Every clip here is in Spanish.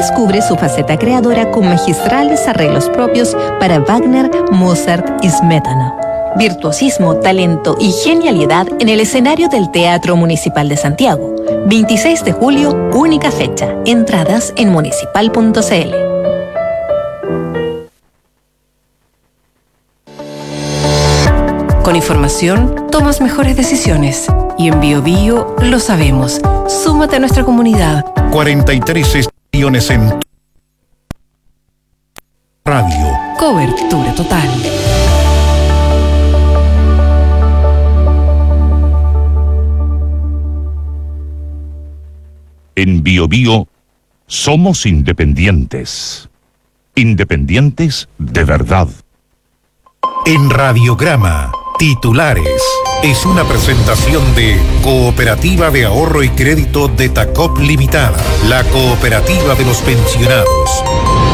Redescubre su faceta creadora con magistrales arreglos propios para Wagner, Mozart y Smetana. Virtuosismo, talento y genialidad en el escenario del Teatro Municipal de Santiago. 26 de julio, única fecha. Entradas en municipal.cl. Con información, tomas mejores decisiones. Y en Biobío lo sabemos. Súmate a nuestra comunidad. 43 estaciones en radio. Cobertura total. En Biobío somos independientes. Independientes de verdad. En Radiograma, titulares. Es una presentación de Cooperativa de Ahorro y Crédito de Tacop Limitada, la cooperativa de los pensionados.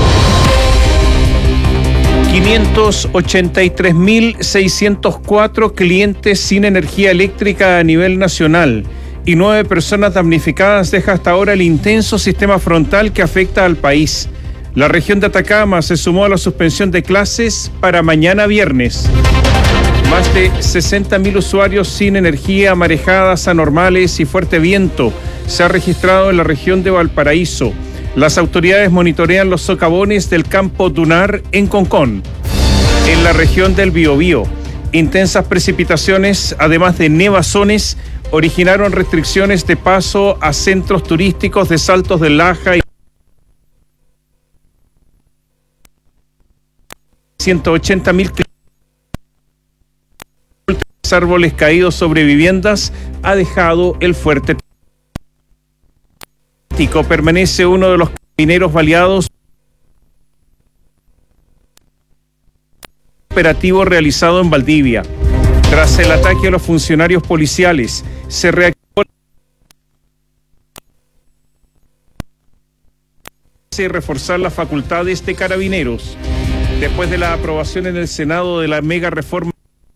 583.604 clientes sin energía eléctrica a nivel nacional y 9 personas damnificadas deja hasta ahora el intenso sistema frontal que afecta al país. La región de Atacama se sumó a la suspensión de clases para mañana viernes. Más de 60.000 usuarios sin energía, marejadas anormales y fuerte viento se ha registrado en la región de Valparaíso. Las autoridades monitorean los socavones del campo dunar en Concón. En la región del Biobío, intensas precipitaciones, además de nevazones, originaron restricciones de paso a centros turísticos de Saltos del Laja y 180.000 árboles caídos sobre viviendas ha dejado el fuerte. Permanece uno de los carabineros baleados. Operativo realizado en Valdivia. Tras el ataque a los funcionarios policiales, se reactivó y reforzar las facultades de carabineros. Después de la aprobación en el Senado de la mega reforma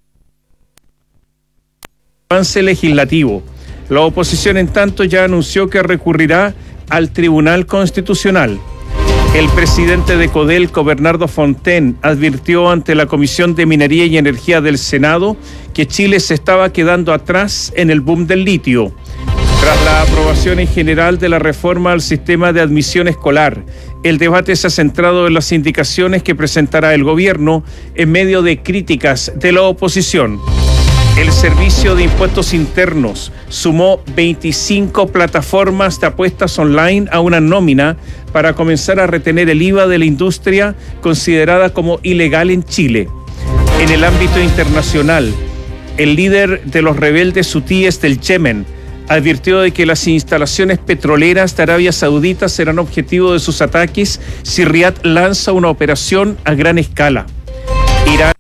avance legislativo, la oposición en tanto ya anunció que recurrirá al Tribunal Constitucional. El presidente de Codelco, Bernardo Fontaine, advirtió ante la Comisión de Minería y Energía del Senado que Chile se estaba quedando atrás en el boom del litio. Tras la aprobación en general de la reforma al sistema de admisión escolar, el debate se ha centrado en las indicaciones que presentará el gobierno en medio de críticas de la oposición. El Servicio de Impuestos Internos sumó 25 plataformas de apuestas online a una nómina para comenzar a retener el IVA de la industria considerada como ilegal en Chile. En el ámbito internacional, el líder de los rebeldes hutíes del Yemen advirtió de que las instalaciones petroleras de Arabia Saudita serán objetivo de sus ataques si Riad lanza una operación a gran escala. Irán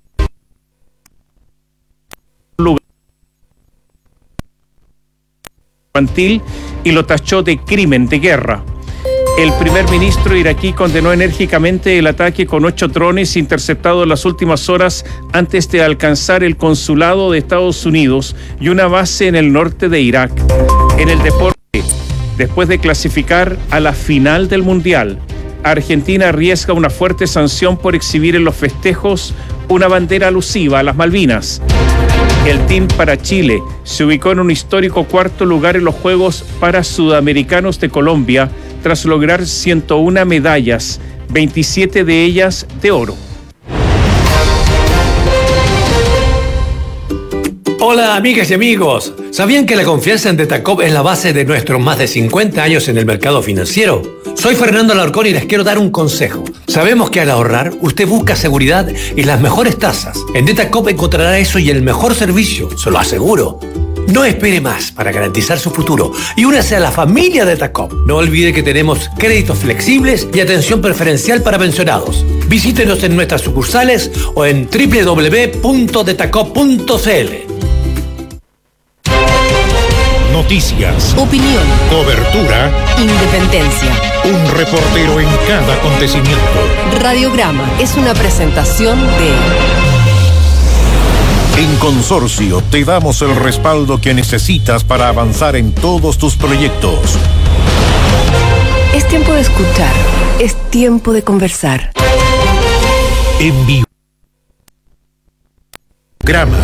y lo tachó de crimen de guerra. El primer ministro iraquí condenó enérgicamente el ataque con 8 drones interceptados en las últimas horas antes de alcanzar el consulado de Estados Unidos y una base en el norte de Irak. En el deporte, después de clasificar a la final del Mundial, Argentina arriesga una fuerte sanción por exhibir en los festejos una bandera alusiva a las Malvinas. El Team para Chile se ubicó en un histórico 4º lugar en los Juegos Parasudamericanos de Colombia tras lograr 101 medallas, 27 de ellas de oro. Hola amigas y amigos, ¿sabían que la confianza en Detacop es la base de nuestros más de 50 años en el mercado financiero? Soy Fernando Alarcón y les quiero dar un consejo. Sabemos que al ahorrar, usted busca seguridad y las mejores tasas. En Detacop encontrará eso y el mejor servicio, se lo aseguro. No espere más para garantizar su futuro y únase a la familia Detacop. No olvide que tenemos créditos flexibles y atención preferencial para pensionados. Visítenos en nuestras sucursales o en www.detacop.cl. Noticias, Opinión, cobertura, independencia. un reportero en cada acontecimiento. Radiograma es una presentación de... En Consorcio te damos el respaldo que necesitas para avanzar en todos tus proyectos. es tiempo de escuchar, es tiempo de conversar. En vivo. Grama.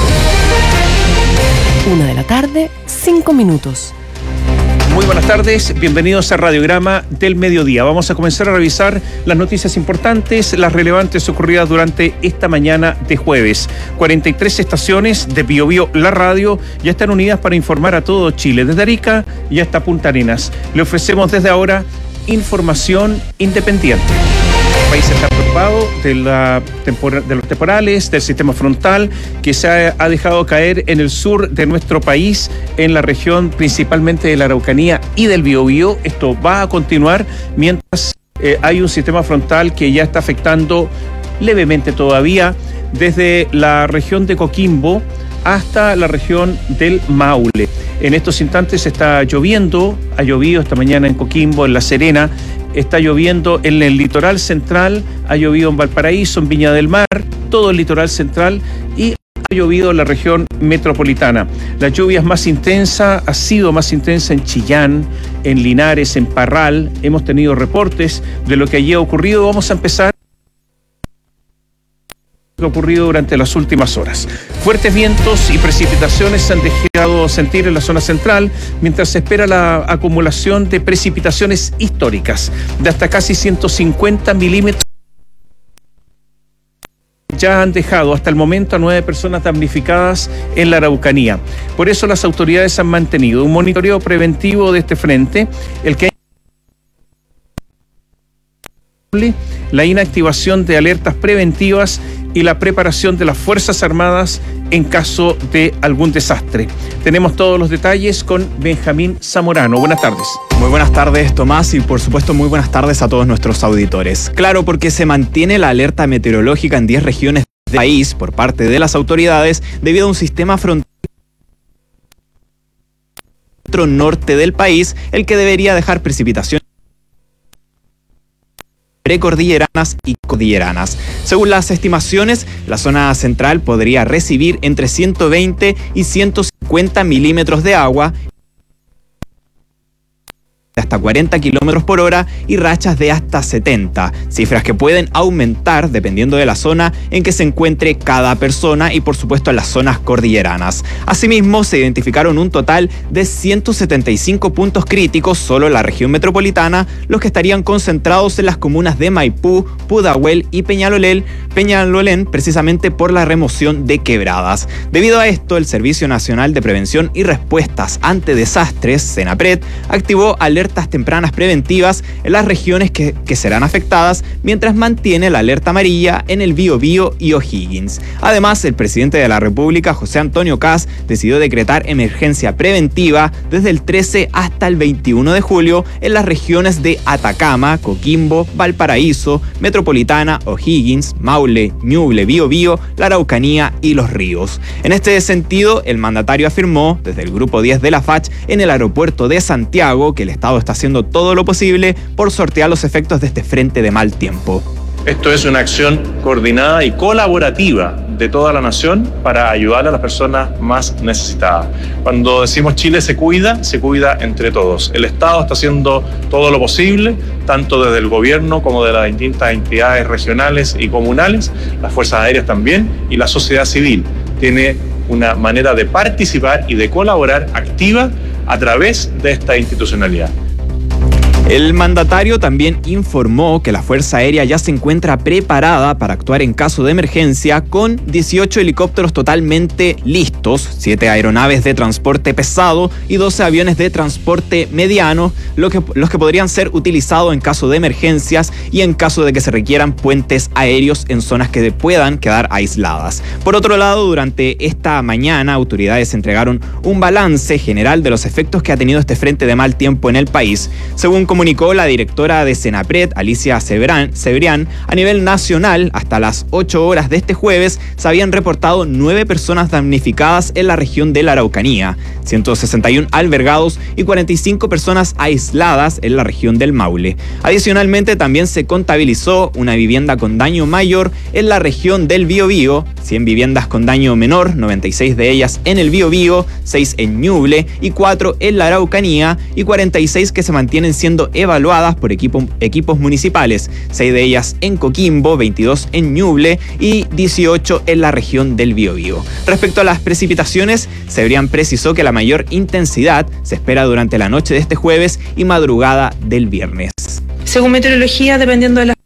1:05 p.m. Muy buenas tardes, bienvenidos a Radiograma del Mediodía. Vamos a comenzar a revisar las noticias importantes, las relevantes ocurridas durante esta mañana de jueves. 43 estaciones de Bio Bio La Radio ya están unidas para informar a todo Chile, desde Arica y hasta Punta Arenas. Le ofrecemos desde ahora información independiente. El país está preocupado de los temporales, del sistema frontal que se ha dejado caer en el sur de nuestro país, en la región principalmente de la Araucanía y del Biobío. Esto va a continuar mientras hay un sistema frontal que ya está afectando levemente todavía desde la región de Coquimbo hasta la región del Maule. En estos instantes está lloviendo, ha llovido esta mañana en Coquimbo, en La Serena, está lloviendo en el litoral central, ha llovido en Valparaíso, en Viña del Mar, todo el litoral central, y ha llovido en la región metropolitana. La lluvia es más intensa, ha sido más intensa en Chillán, en Linares, en Parral. Hemos tenido reportes de lo que allí ha ocurrido. Vamos a empezar lo ocurrido durante las últimas horas. Fuertes vientos y precipitaciones se han dejado sentir en la zona central, mientras se espera la acumulación de precipitaciones históricas de hasta casi 150 milímetros. Ya han dejado hasta el momento a 9 personas damnificadas en la Araucanía. Por eso las autoridades han mantenido un monitoreo preventivo de este frente, el que la inactivación de alertas preventivas y la preparación de las Fuerzas Armadas en caso de algún desastre. Tenemos todos los detalles con Benjamín Zamorano. Buenas tardes. Muy buenas tardes, Tomás, y por supuesto muy buenas tardes a todos nuestros auditores. Claro, porque se mantiene la alerta meteorológica en 10 regiones del país por parte de las autoridades debido a un sistema frontal norte del país, el que debería dejar precipitaciones precordilleranas y cordilleranas. Según las estimaciones, la zona central podría recibir entre 120 y 150 milímetros de agua, hasta 40 kilómetros por hora y rachas de hasta 70, cifras que pueden aumentar dependiendo de la zona en que se encuentre cada persona y por supuesto en las zonas cordilleranas. Asimismo, se identificaron un total de 175 puntos críticos solo en la región metropolitana, los que estarían concentrados en las comunas de Maipú, Pudahuel y Peñalolén, precisamente por la remoción de quebradas. Debido a esto, el Servicio Nacional de Prevención y Respuestas ante Desastres, Senapred, activó alertas tempranas preventivas en las regiones que serán afectadas, mientras mantiene la alerta amarilla en el Biobío y O'Higgins. Además, el presidente de la República, José Antonio Kast, decidió decretar emergencia preventiva desde el 13 hasta el 21 de julio en las regiones de Atacama, Coquimbo, Valparaíso, Metropolitana, O'Higgins, Maule, Ñuble, Biobío, la Araucanía y Los Ríos. En este sentido, el mandatario afirmó desde el Grupo 10 de la FACH en el aeropuerto de Santiago que el Estado está haciendo todo lo posible por sortear los efectos de este frente de mal tiempo. Esto es una acción coordinada y colaborativa de toda la nación para ayudar a las personas más necesitadas. Cuando decimos Chile se cuida entre todos. El Estado está haciendo todo lo posible, tanto desde el gobierno como de las distintas entidades regionales y comunales, las fuerzas aéreas también, y la sociedad civil tiene una manera de participar y de colaborar activa a través de esta institucionalidad. El mandatario también informó que la Fuerza Aérea ya se encuentra preparada para actuar en caso de emergencia con 18 helicópteros totalmente listos, 7 aeronaves de transporte pesado y 12 aviones de transporte mediano, los que podrían ser utilizados en caso de emergencias y en caso de que se requieran puentes aéreos en zonas que puedan quedar aisladas. Por otro lado, durante esta mañana, autoridades entregaron un balance general de los efectos que ha tenido este frente de mal tiempo en el país. Según comunicó la directora de Senapred, Alicia Cebrián, a nivel nacional, hasta las 8 horas de este jueves, se habían reportado 9 personas damnificadas en la región de la Araucanía, 161 albergados y 45 personas aisladas en la región del Maule. Adicionalmente, también se contabilizó una vivienda con daño mayor en la región del Biobío, 100 viviendas con daño menor, 96 de ellas en el Biobío, 6 en Ñuble y 4 en la Araucanía y 46 que se mantienen siendo sido evaluadas por equipos municipales, 6 de ellas en Coquimbo, 22 en Ñuble y 18 en la región del Biobío. Respecto a las precipitaciones, Cebrián precisó que la mayor intensidad se espera durante la noche de este jueves y madrugada del viernes. Según meteorología, dependiendo de la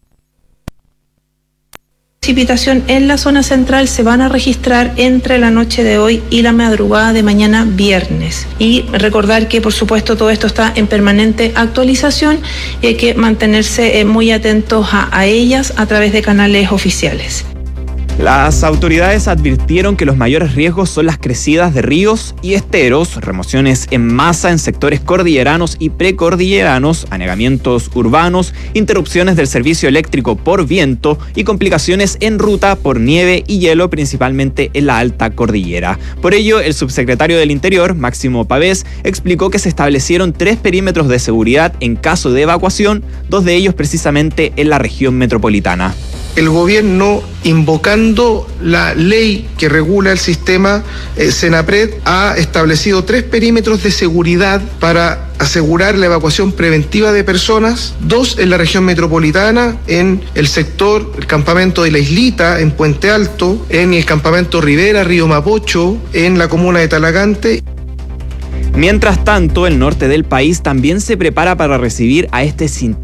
precipitación en la zona central, se van a registrar entre la noche de hoy y la madrugada de mañana viernes. Y recordar que, por supuesto, todo esto está en permanente actualización y hay que mantenerse muy atentos a ellas a través de canales oficiales. Las autoridades advirtieron que los mayores riesgos son las crecidas de ríos y esteros, remociones en masa en sectores cordilleranos y precordilleranos, anegamientos urbanos, interrupciones del servicio eléctrico por viento y complicaciones en ruta por nieve y hielo, principalmente en la alta cordillera. Por ello, el subsecretario del Interior, Máximo Pavés, explicó que se establecieron 3 perímetros de seguridad en caso de evacuación, 2 de ellos precisamente en la región metropolitana. El gobierno, invocando la ley que regula el sistema Senapred, ha establecido 3 perímetros de seguridad para asegurar la evacuación preventiva de personas, 2 en la región metropolitana, en el sector, el campamento de La Islita, en Puente Alto, en el campamento Rivera, Río Mapocho, en la comuna de Talagante. Mientras tanto, el norte del país también se prepara para recibir a este sistema,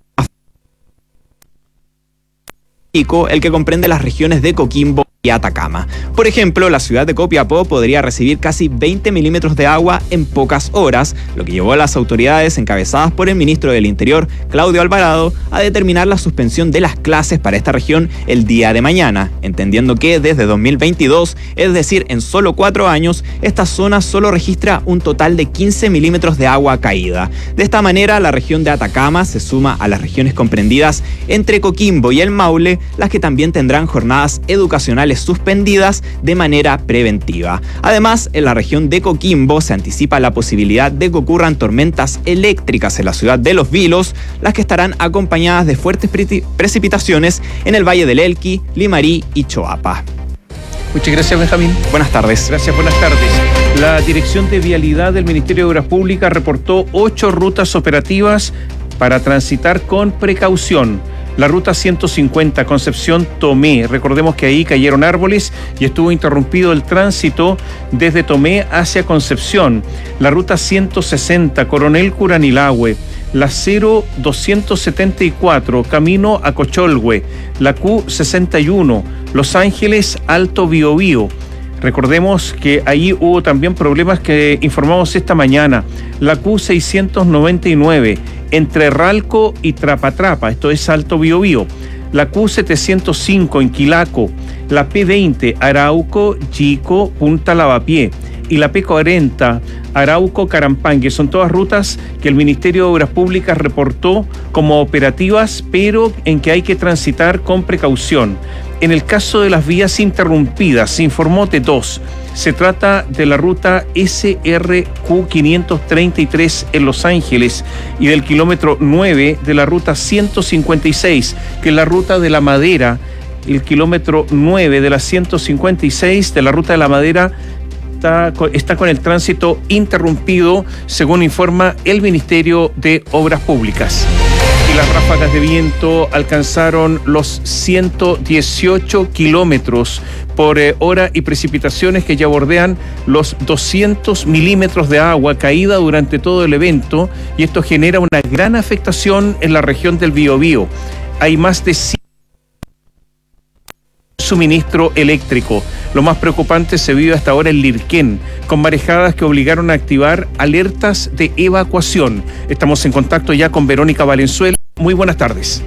el que comprende las regiones de Coquimbo y Atacama. Por ejemplo, la ciudad de Copiapó podría recibir casi 20 milímetros de agua en pocas horas, lo que llevó a las autoridades encabezadas por el ministro del Interior, Claudio Alvarado, a determinar la suspensión de las clases para esta región el día de mañana, entendiendo que desde 2022, es decir, en solo 4 años, esta zona solo registra un total de 15 milímetros de agua caída. De esta manera, la región de Atacama se suma a las regiones comprendidas entre Coquimbo y el Maule, las que también tendrán jornadas educacionales suspendidas de manera preventiva. Además, en la región de Coquimbo se anticipa la posibilidad de que ocurran tormentas eléctricas en la ciudad de Los Vilos, las que estarán acompañadas de fuertes precipitaciones en el Valle del Elqui, Limarí y Choapa. Muchas gracias, Benjamín. Buenas tardes. Gracias, buenas tardes. La Dirección de Vialidad del Ministerio de Obras Públicas reportó 8 rutas operativas para transitar con precaución. La ruta 150 Concepción-Tomé, recordemos que ahí cayeron árboles y estuvo interrumpido el tránsito desde Tomé hacia Concepción. La ruta 160 Coronel Curanilahue, la 0274 camino a Cocholhue, la Q61 Los Ángeles Alto Biobío. Recordemos que ahí hubo también problemas que informamos esta mañana. La Q699 entre Ralco y Trapatrapa, esto es Alto Biobío. La Q705 en Quilaco, la P20 Arauco, Chico, Punta Lavapié y la P40 Arauco, Carampangue. Son todas rutas que el Ministerio de Obras Públicas reportó como operativas, pero en que hay que transitar con precaución. En el caso de las vías interrumpidas, se informó de 2. Se trata de la ruta SRQ 533 en Los Ángeles y del kilómetro 9 de la ruta 156, que es la ruta de La Madera. El kilómetro 9 de la 156 de la ruta de La Madera está con el tránsito interrumpido, según informa el Ministerio de Obras Públicas. Y las ráfagas de viento alcanzaron los 118 kilómetros por hora y precipitaciones que ya bordean los 200 milímetros de agua caída durante todo el evento, y esto genera una gran afectación en la región del Biobío. Hay más de 100 suministro eléctrico. Lo más preocupante se vive hasta ahora en Lirquén, con marejadas que obligaron a activar alertas de evacuación. Estamos en contacto ya con Verónica Valenzuela. Muy buenas tardes.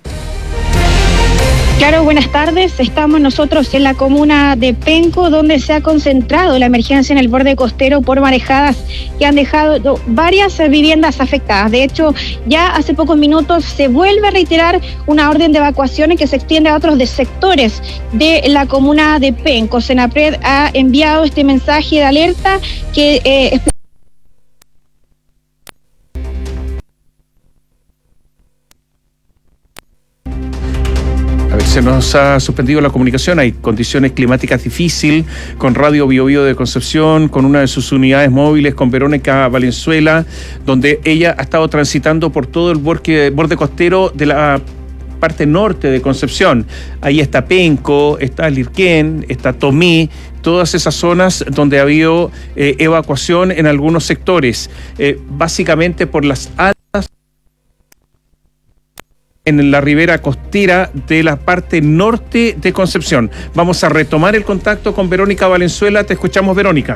Claro, buenas tardes. Estamos nosotros en la comuna de Penco, donde se ha concentrado la emergencia en el borde costero por marejadas que han dejado varias viviendas afectadas. De hecho, ya hace pocos minutos se vuelve a reiterar una orden de evacuación que se extiende a otros sectores de la comuna de Penco. Senapred ha enviado este mensaje de alerta que Se nos ha suspendido la comunicación, hay condiciones climáticas difíciles con Radio Biobío de Concepción, con una de sus unidades móviles, con Verónica Valenzuela, donde ella ha estado transitando por todo el borde costero de la parte norte de Concepción. Ahí está Penco, está Lirquén, está Tomé, todas esas zonas donde ha habido evacuación en algunos sectores, básicamente por las altas en la ribera costera de la parte norte de Concepción. Vamos a retomar el contacto con Verónica Valenzuela. Te escuchamos, Verónica.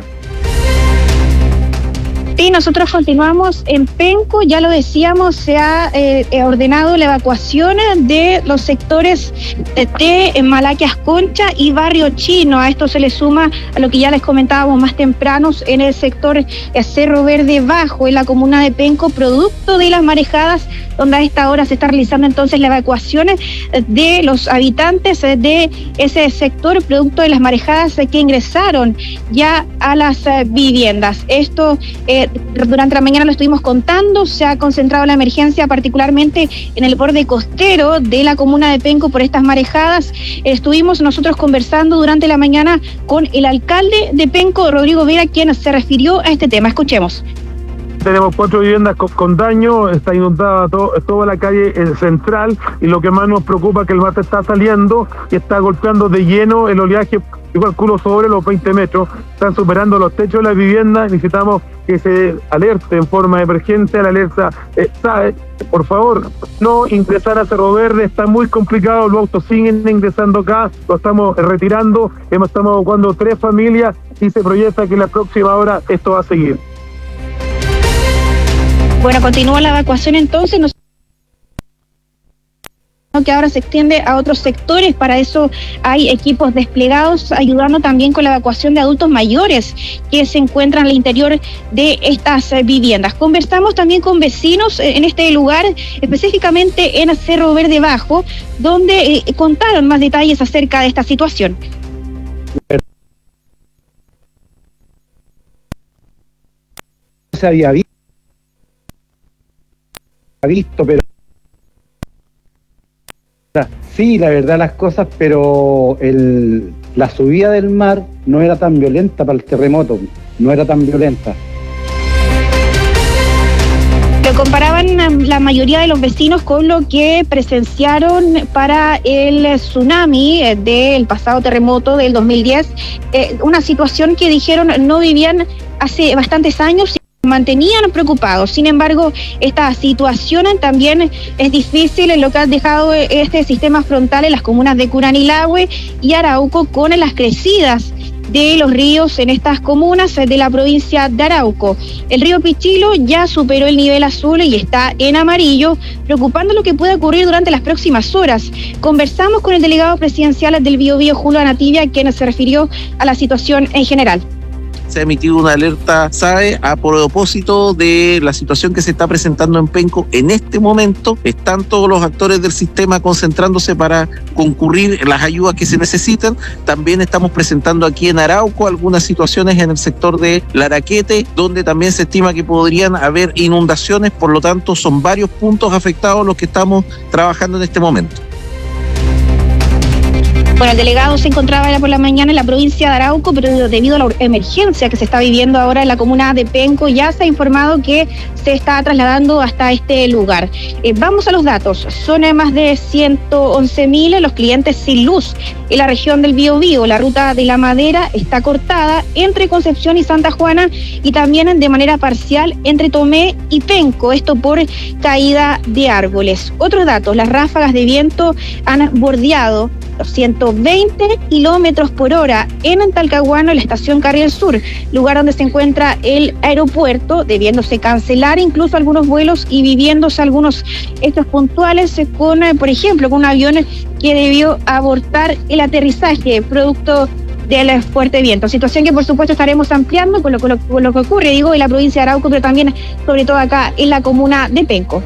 Sí, nosotros continuamos en Penco, ya lo decíamos, se ha ordenado la evacuación de los sectores de Malaquias Concha y Barrio Chino. A esto se le suma a lo que ya les comentábamos más temprano en el sector Cerro Verde Bajo, en la comuna de Penco, producto de las marejadas, donde a esta hora se está realizando entonces la evacuación de los habitantes de ese sector, producto de las marejadas que ingresaron ya a las viviendas. Esto durante la mañana lo estuvimos contando, se ha concentrado la emergencia particularmente en el borde costero de la comuna de Penco por estas marejadas. Estuvimos nosotros conversando durante la mañana con el alcalde de Penco, Rodrigo Vera, quien se refirió a este tema. Escuchemos. Tenemos 4 viviendas con daño, está inundada toda la calle central, y lo que más nos preocupa es que el mar está saliendo y está golpeando de lleno el oleaje, yo calculo sobre los 20 metros, están superando los techos de las viviendas. Necesitamos que se alerte en forma de emergencia, la alerta SAE, por favor, no ingresar a Cerro Verde, está muy complicado, los autos siguen ingresando acá, lo estamos retirando, estamos evacuando 3 familias y se proyecta que en la próxima hora esto va a seguir. Bueno, continúa la evacuación entonces, que ahora se extiende a otros sectores. Para eso hay equipos desplegados ayudando también con la evacuación de adultos mayores que se encuentran al interior de estas viviendas. Conversamos también con vecinos en este lugar, específicamente en Cerro Verde Bajo, donde contaron más detalles acerca de esta situación. Se había visto, pero sí, la verdad las cosas, pero la subida del mar no era tan violenta para el terremoto, no era tan violenta. Lo comparaban la mayoría de los vecinos con lo que presenciaron para el tsunami del pasado terremoto del 2010, una situación que dijeron no vivían hace bastantes años, mantenían preocupados. Sin embargo, esta situación también es difícil en lo que ha dejado este sistema frontal en las comunas de Curanilahue y Arauco, con las crecidas de los ríos en estas comunas de la provincia de Arauco. El río Pichilo ya superó el nivel azul y está en amarillo, preocupando lo que puede ocurrir durante las próximas horas. Conversamos con el delegado presidencial del Biobío, Julio Anativia, quien se refirió a la situación en general. Se ha emitido una alerta SAE a propósito de la situación que se está presentando en Penco. En este momento están todos los actores del sistema concentrándose para concurrir las ayudas que se necesitan. También estamos presentando aquí en Arauco algunas situaciones en el sector de Laraquete, donde también se estima que podrían haber inundaciones. Por lo tanto, son varios puntos afectados los que estamos trabajando en este momento. Bueno, el delegado se encontraba por la mañana en la provincia de Arauco, pero debido a la emergencia que se está viviendo ahora en la comuna de Penco, ya se ha informado que se está trasladando hasta este lugar. Vamos a los datos. Son más de 111.000 los clientes sin luz en la región del Biobío. La ruta de la Madera está cortada entre Concepción y Santa Juana, y también de manera parcial entre Tomé y Penco, esto por caída de árboles. Otros datos: las ráfagas de viento han bordeado los 120 kilómetros por hora en Talcahuano, en la estación Carril Sur, lugar donde se encuentra el aeropuerto, debiéndose cancelar incluso algunos vuelos y viviéndose algunos hechos puntuales con, por ejemplo, con un avión que debió abortar el aterrizaje producto del fuerte viento. Situación que por supuesto estaremos ampliando con lo que ocurre, en la provincia de Arauco, pero también sobre todo acá en la comuna de Penco.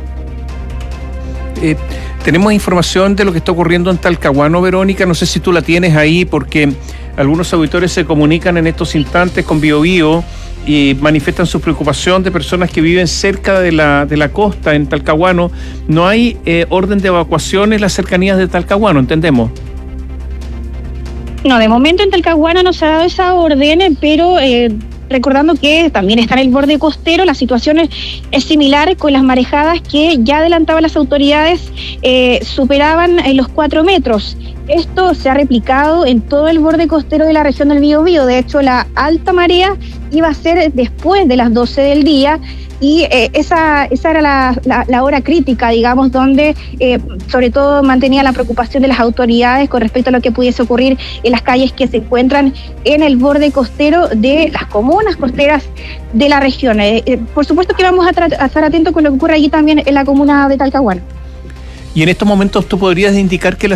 Tenemos información de lo que está ocurriendo en Talcahuano, Verónica, no sé si tú la tienes ahí, porque algunos auditores se comunican en estos instantes con Biobío y manifiestan su preocupación de personas que viven cerca de la costa, en Talcahuano. No hay orden de evacuación en las cercanías de Talcahuano, ¿entendemos? No, de momento en Talcahuano no se ha dado esa orden, pero recordando que también está en el borde costero, la situación es similar con las marejadas que ya adelantaban las autoridades, superaban los 4 metros. Esto se ha replicado en todo el borde costero de la región del Biobío. De hecho, la alta marea iba a ser después de las 12 del día, y esa era la hora crítica, digamos, donde sobre todo mantenía la preocupación de las autoridades con respecto a lo que pudiese ocurrir en las calles que se encuentran en el borde costero de las comunas costeras de la región. Por supuesto que vamos a estar atentos con lo que ocurre allí también en la comuna de Talcahuano. Y en estos momentos tú podrías indicar que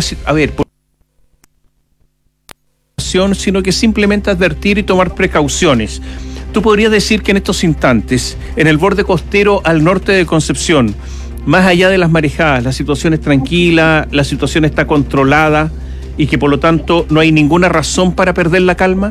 sino que simplemente advertir y tomar precauciones. Tú podrías decir que en estos instantes, en el borde costero al norte de Concepción, más allá de las marejadas, la situación es tranquila, la situación está controlada y que por lo tanto no hay ninguna razón para perder la calma.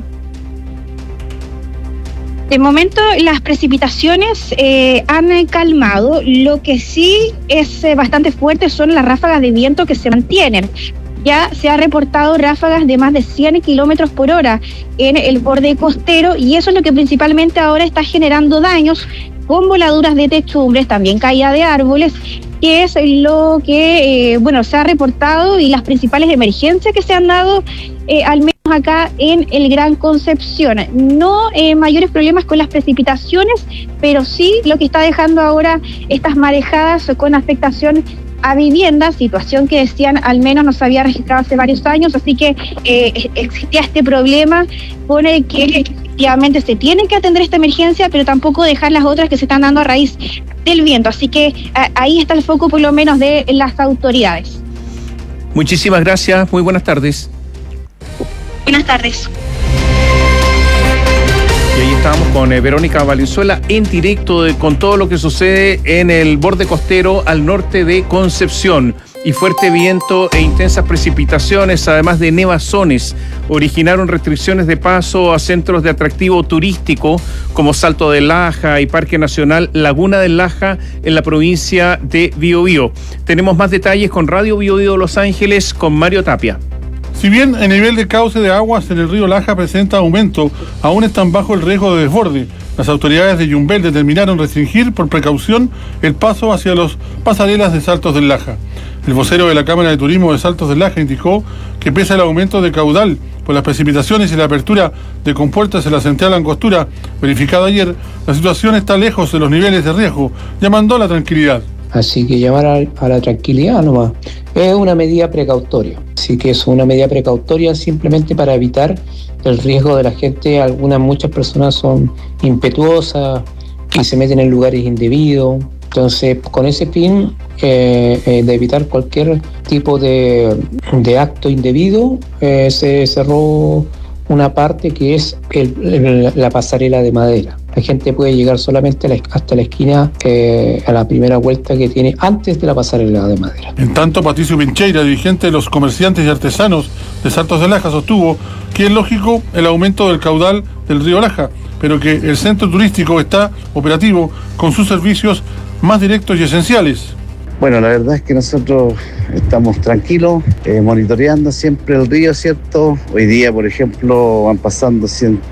De momento las precipitaciones han calmado. Lo que sí es bastante fuerte son las ráfagas de viento que se mantienen. Ya se ha reportado ráfagas de más de 100 kilómetros por hora en el borde costero, y eso es lo que principalmente ahora está generando daños, con voladuras de techumbres, también caída de árboles, que es lo que se ha reportado, y las principales emergencias que se han dado al menos acá en el Gran Concepción. No mayores problemas con las precipitaciones, pero sí lo que está dejando ahora estas marejadas con afectación a viviendas, situación que decían al menos no se había registrado hace varios años, así que existía este problema con el que efectivamente se tiene que atender esta emergencia, pero tampoco dejar las otras que se están dando a raíz del viento, así que ahí está el foco por lo menos de las autoridades. Muchísimas gracias, muy buenas tardes. Buenas tardes. Y ahí estamos con Verónica Valenzuela en directo con todo lo que sucede en el borde costero al norte de Concepción. Y fuerte viento e intensas precipitaciones, además de nevazones, originaron restricciones de paso a centros de atractivo turístico como Salto del Laja y Parque Nacional Laguna del Laja en la provincia de Biobío. Tenemos más detalles con Radio Biobío Los Ángeles con Mario Tapia. Si bien el nivel de cauce de aguas en el río Laja presenta aumento, aún están bajo el riesgo de desborde. Las autoridades de Yumbel determinaron restringir por precaución el paso hacia los pasarelas de Saltos del Laja. El vocero de la Cámara de Turismo de Saltos del Laja indicó que pese al aumento de caudal por las precipitaciones y la apertura de compuertas en la central Angostura verificada ayer, la situación está lejos de los niveles de riesgo, llamando a la tranquilidad. Así que llamar a la tranquilidad nomás. Es una medida precautoria. Así que es una medida precautoria simplemente para evitar el riesgo de la gente. Muchas personas son impetuosas y se meten en lugares indebidos. Entonces, con ese fin de evitar cualquier tipo de acto indebido, se cerró una parte que es la pasarela de madera. La gente puede llegar solamente hasta la esquina, a la primera vuelta que tiene antes de la pasarela de madera. En tanto, Patricio Pincheira, dirigente de los comerciantes y artesanos de Saltos del Laja, sostuvo que es lógico el aumento del caudal del río Laja, pero que el centro turístico está operativo con sus servicios más directos y esenciales. Bueno, la verdad es que nosotros estamos tranquilos, monitoreando siempre el río, ¿cierto? Hoy día, por ejemplo, van pasando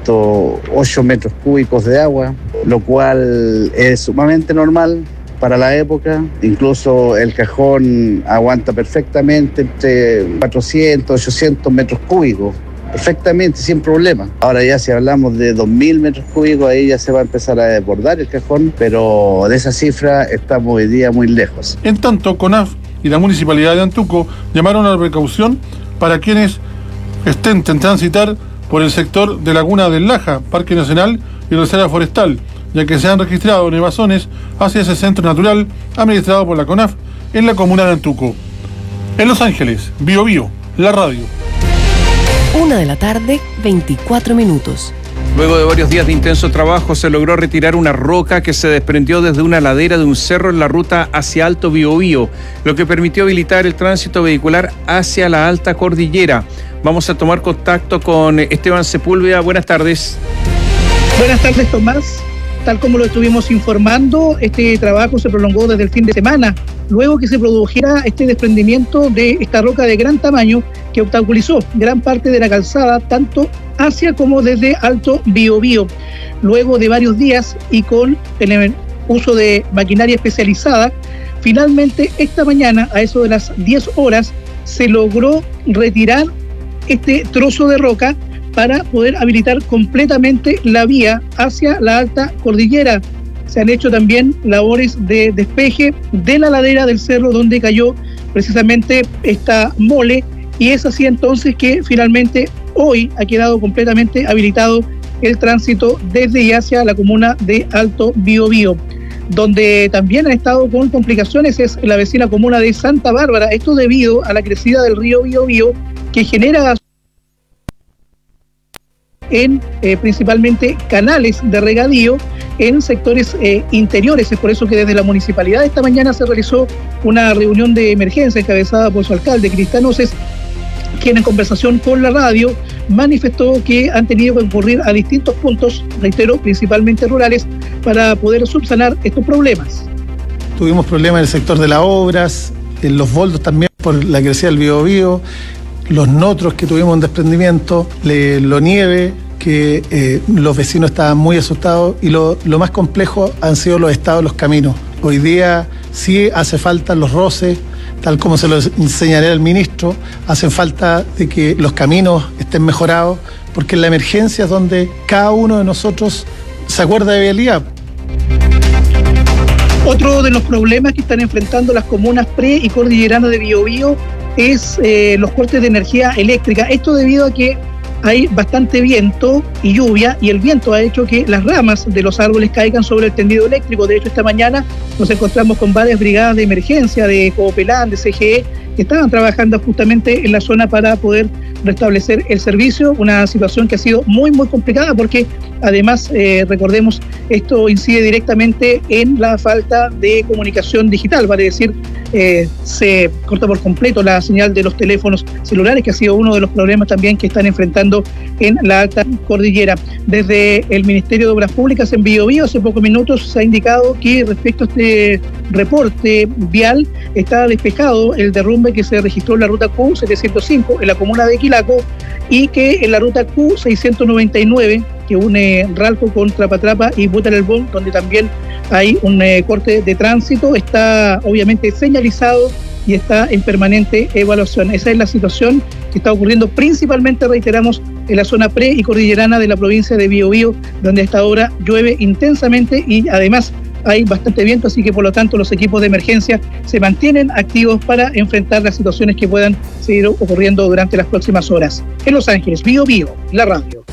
108 metros cúbicos de agua, lo cual es sumamente normal para la época. Incluso el cajón aguanta perfectamente entre 400, 800 metros cúbicos. Perfectamente, sin problema. Ahora ya si hablamos de 2.000 metros cúbicos, ahí ya se va a empezar a desbordar el cajón, pero de esa cifra estamos hoy día muy lejos. En tanto, CONAF y la Municipalidad de Antuco llamaron a la precaución para quienes estén en transitar por el sector de Laguna del Laja, Parque Nacional y Reserva Forestal, ya que se han registrado nevazones hacia ese centro natural administrado por la CONAF en la comuna de Antuco. En Los Ángeles, Biobío, la radio. 1:24 p.m. Luego de varios días de intenso trabajo, se logró retirar una roca que se desprendió desde una ladera de un cerro en la ruta hacia Alto Biobío, lo que permitió habilitar el tránsito vehicular hacia la alta cordillera. Vamos a tomar contacto con Esteban Sepúlveda. Buenas tardes. Buenas tardes, Tomás. Tal como lo estuvimos informando, este trabajo se prolongó desde el fin de semana, luego que se produjera este desprendimiento de esta roca de gran tamaño que obstaculizó gran parte de la calzada, tanto hacia como desde Alto Biobío. Luego de varios días y con el uso de maquinaria especializada, finalmente esta mañana, a eso de las 10 horas, se logró retirar este trozo de roca para poder habilitar completamente la vía hacia la alta cordillera. Se han hecho también labores de despeje de la ladera del cerro donde cayó precisamente esta mole, y es así entonces que finalmente hoy ha quedado completamente habilitado el tránsito desde y hacia la comuna de Alto Biobío. Donde también ha estado con complicaciones es la vecina comuna de Santa Bárbara, esto debido a la crecida del río Biobío, que genera en principalmente canales de regadío en sectores interiores. Es por eso que desde la municipalidad esta mañana se realizó una reunión de emergencia encabezada por su alcalde, Cristian Oces, quien en conversación con la radio manifestó que han tenido que concurrir a distintos puntos, reitero, principalmente rurales, para poder subsanar estos problemas. Tuvimos problemas en el sector de las obras, en los boldos también por la crecida del Biobío, los notros que tuvimos un desprendimiento, lo nieve, que los vecinos estaban muy asustados, y lo más complejo han sido los estados de los caminos. Hoy día sí hace falta los roces, tal como se lo señalé al ministro, hacen falta de que los caminos estén mejorados, porque en la emergencia es donde cada uno de nosotros se acuerda de vialidad. Otro de los problemas que están enfrentando las comunas pre- y cordilleranas de Biobío es los cortes de energía eléctrica. Esto debido a que hay bastante viento y lluvia, y el viento ha hecho que las ramas de los árboles caigan sobre el tendido eléctrico. De hecho, esta mañana nos encontramos con varias brigadas de emergencia de Copelán, de CGE, que estaban trabajando justamente en la zona para poder restablecer el servicio, una situación que ha sido muy complicada porque además, recordemos, esto incide directamente en la falta de comunicación digital, vale decir, se corta por completo la señal de los teléfonos celulares, que ha sido uno de los problemas también que están enfrentando en la alta cordillera. Desde el Ministerio de Obras Públicas en Biobío, hace pocos minutos se ha indicado que respecto a este reporte vial está despejado el derrumbe que se registró en la ruta Q705 en la comuna de Quilaco, y que en la ruta Q699 que une Ralco con Trapatrapa y Butarelbón, donde también hay un corte de tránsito, está obviamente señalizado y está en permanente evaluación. Esa es la situación que está ocurriendo principalmente, reiteramos, en la zona pre- y cordillerana de la provincia de Biobío, donde a esta hora llueve intensamente y además hay bastante viento, así que por lo tanto los equipos de emergencia se mantienen activos para enfrentar las situaciones que puedan seguir ocurriendo durante las próximas horas. En Los Ángeles, Biobío, la radio.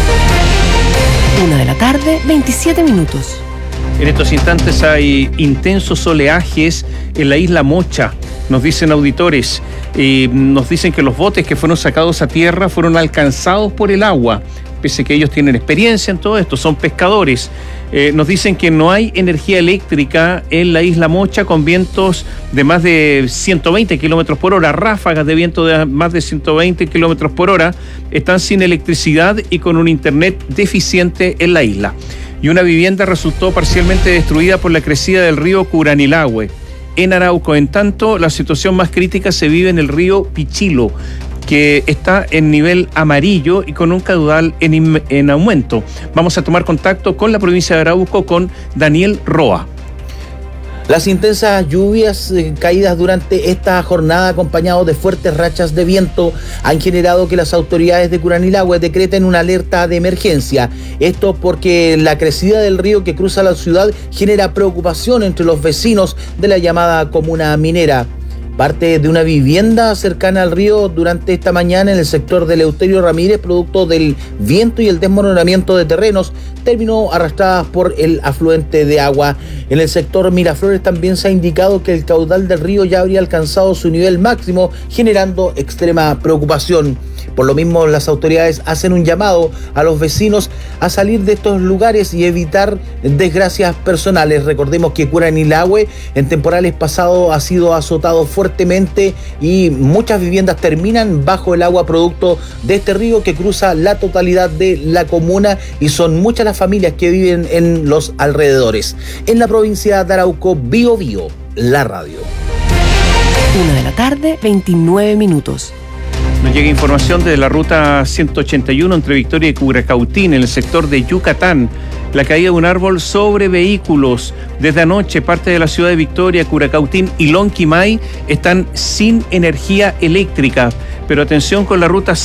1:27 p.m. En estos instantes hay intensos oleajes en la isla Mocha, nos dicen auditores. Nos dicen que los botes que fueron sacados a tierra fueron alcanzados por el agua, pese a que ellos tienen experiencia en todo esto, son pescadores. Nos dicen que no hay energía eléctrica en la isla Mocha, con vientos de más de 120 kilómetros por hora, ráfagas de viento de más de 120 kilómetros por hora, están sin electricidad y con un internet deficiente en la isla. Y una vivienda resultó parcialmente destruida por la crecida del río Curanilahue en Arauco. En tanto, la situación más crítica se vive en el río Pichilo, que está en nivel amarillo y con un caudal en aumento. Vamos a tomar contacto con la provincia de Arauco, con Daniel Roa. Las intensas lluvias caídas durante esta jornada, acompañados de fuertes rachas de viento, han generado que las autoridades de Curanilahue decreten una alerta de emergencia. Esto porque la crecida del río que cruza la ciudad genera preocupación entre los vecinos de la llamada comuna minera. Parte de una vivienda cercana al río durante esta mañana en el sector de Eleuterio Ramírez, producto del viento y el desmoronamiento de terrenos, terminó arrastrada por el afluente de agua. En el sector Miraflores también se ha indicado que el caudal del río ya habría alcanzado su nivel máximo, generando extrema preocupación. Por lo mismo, las autoridades hacen un llamado a los vecinos a salir de estos lugares y evitar desgracias personales. Recordemos que Curanilahue en temporales pasados ha sido azotado fuertemente y muchas viviendas terminan bajo el agua producto de este río que cruza la totalidad de la comuna y son muchas las familias que viven en los alrededores. En la provincia de Arauco, Bio Bio, la radio. 1:29 p.m. Nos llega información de la ruta 181 entre Victoria y Curacautín, en el sector de Yucatán. La caída de un árbol sobre vehículos. Desde anoche, parte de la ciudad de Victoria, Curacautín y Lonquimay están sin energía eléctrica. Pero atención con la ruta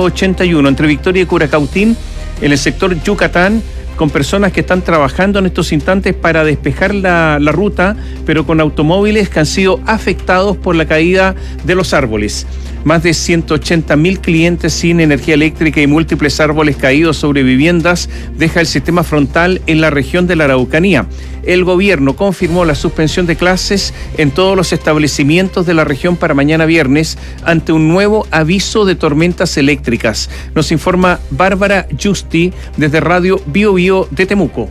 181 entre Victoria y Curacautín, en el sector Yucatán, con personas que están trabajando en estos instantes para despejar la ruta, pero con automóviles que han sido afectados por la caída de los árboles. Más de 180.000 clientes sin energía eléctrica y múltiples árboles caídos sobre viviendas deja el sistema frontal en la región de la Araucanía. El gobierno confirmó la suspensión de clases en todos los establecimientos de la región para mañana viernes ante un nuevo aviso de tormentas eléctricas. Nos informa Bárbara Justi desde Radio Bio Bio de Temuco.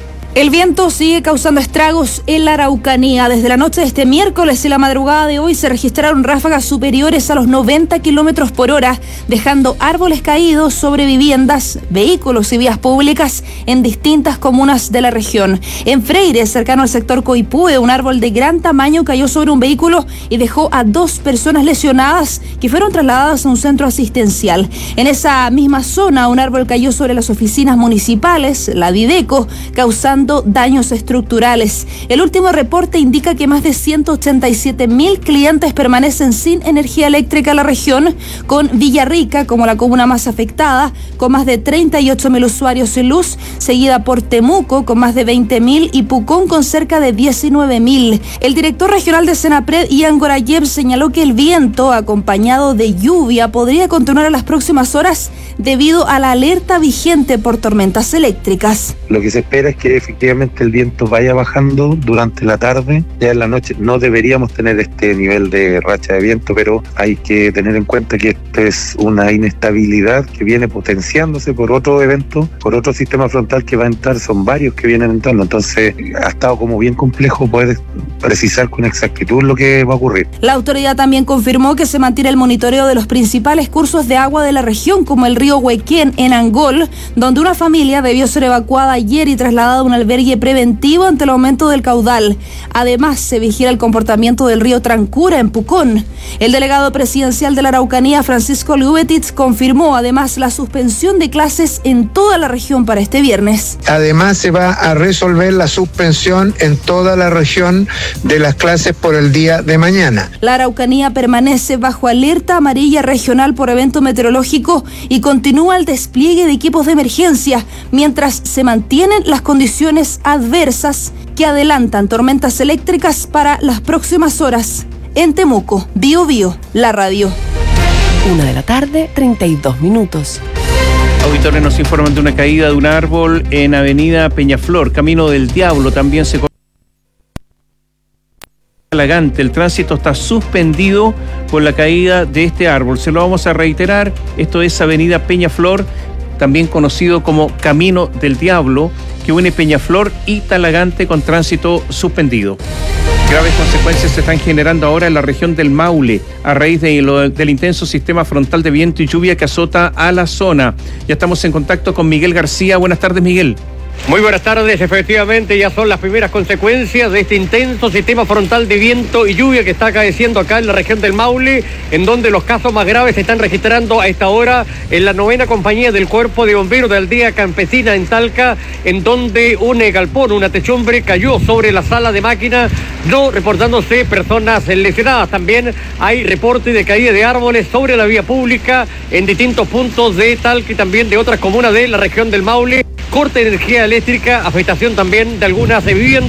El viento sigue causando estragos en la Araucanía. Desde la noche de este miércoles y la madrugada de hoy se registraron ráfagas superiores a los 90 kilómetros por hora, dejando árboles caídos sobre viviendas, vehículos y vías públicas en distintas comunas de la región. En Freire, cercano al sector Coipúe, un árbol de gran tamaño cayó sobre un vehículo y dejó a 2 personas lesionadas que fueron trasladadas a un centro asistencial. En esa misma zona, un árbol cayó sobre las oficinas municipales, la Videco, causando daños estructurales. El último reporte indica que más de 187.000 clientes permanecen sin energía eléctrica en la región, con Villarrica como la comuna más afectada, con más de 38.000 usuarios sin luz, seguida por Temuco con más de 20.000 y Pucón con cerca de 19.000. El director regional de Senapred, Ian Gorayev, señaló que el viento, acompañado de lluvia, podría continuar en las próximas horas debido a la alerta vigente por tormentas eléctricas. Lo que se espera es que efectivamente el viento vaya bajando durante la tarde. Ya en la noche no deberíamos tener este nivel de racha de viento, pero hay que tener en cuenta que esto es una inestabilidad que viene potenciándose por otro evento, por otro sistema frontal que va a entrar. Son varios que vienen entrando, entonces ha estado como bien complejo poder precisar con exactitud lo que va a ocurrir. La autoridad también confirmó que se mantiene el monitoreo de los principales cursos de agua de la región, como el río Huequén en Angol, donde una familia debió ser evacuada ayer y trasladada a un albergue preventivo ante el aumento del caudal. Además, se vigila el comportamiento del río Trancura en Pucón. El delegado presidencial de la Araucanía, Francisco Lubetitz, confirmó además la suspensión de clases en toda la región para este viernes. Además, se va a resolver la suspensión en toda la región de las clases por el día de mañana. La Araucanía permanece bajo alerta amarilla regional por evento meteorológico y continúa el despliegue de equipos de emergencia mientras se mantienen las condiciones adversas que adelantan tormentas eléctricas para las próximas horas. En Temuco, Bio Bio, la radio. 1:32 p.m. Auditores nos informan de una caída de un árbol en Avenida Peñaflor, Camino del Diablo. También se Talagante. El tránsito está suspendido por la caída de este árbol. Se lo vamos a reiterar. Esto es Avenida Peñaflor, también conocido como Camino del Diablo, que une Peñaflor y Talagante con tránsito suspendido. Graves consecuencias se están generando ahora en la región del Maule a raíz del intenso sistema frontal de viento y lluvia que azota a la zona. Ya estamos en contacto con Miguel García. Buenas tardes, Miguel. Muy buenas tardes, efectivamente ya son las primeras consecuencias de este intenso sistema frontal de viento y lluvia que está acaeciendo acá en la región del Maule, en donde los casos más graves se están registrando a esta hora en la 9ª compañía del Cuerpo de Bomberos de Aldea Campesina en Talca, en donde un galpón, una techumbre cayó sobre la sala de máquina, no reportándose personas lesionadas. También hay reporte de caída de árboles sobre la vía pública en distintos puntos de Talca y también de otras comunas de la región del Maule. Corte de energía eléctrica, afectación también de algunas viviendas,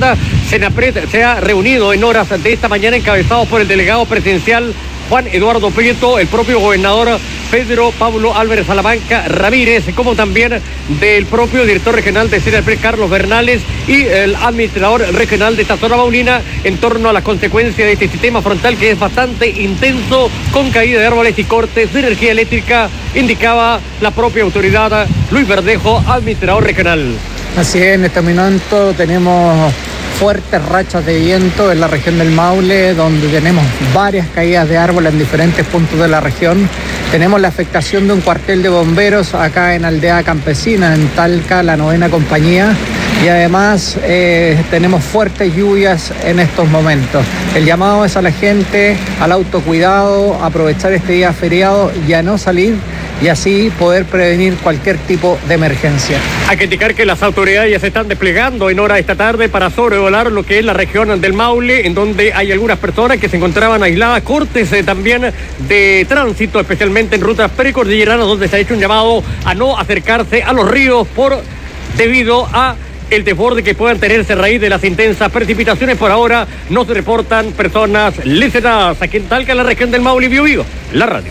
Senapred se ha reunido en horas de esta mañana, encabezado por el delegado presidencial Juan Eduardo Prieto, el propio gobernador Pedro Pablo Álvarez Salamanca Ramírez, como también del propio director regional de Senapred, Carlos Bernales, y el administrador regional de esta zona maulina, en torno a las consecuencias de este sistema frontal que es bastante intenso, con caída de árboles y cortes de energía eléctrica, indicaba la propia autoridad. Luis Verdejo, administrador regional. Así es, en este momento tenemos fuertes rachas de viento en la región del Maule, donde tenemos varias caídas de árboles en diferentes puntos de la región. Tenemos la afectación de un cuartel de bomberos acá en Aldea Campesina, en Talca, la 9ª compañía, y además tenemos fuertes lluvias en estos momentos. El llamado es a la gente al autocuidado, a aprovechar este día feriado y a no salir, y así poder prevenir cualquier tipo de emergencia. Hay que indicar que las autoridades ya se están desplegando en hora de esta tarde para sobrevolar lo que es la región del Maule, en donde hay algunas personas que se encontraban aisladas, cortes también de tránsito, especialmente en rutas precordilleranas, donde se ha hecho un llamado a no acercarse a los ríos debido a el desborde que puedan tenerse a raíz de las intensas precipitaciones. Por ahora no se reportan personas lesionadas aquí en Talca, en la región del Maule y Biobío. La radio.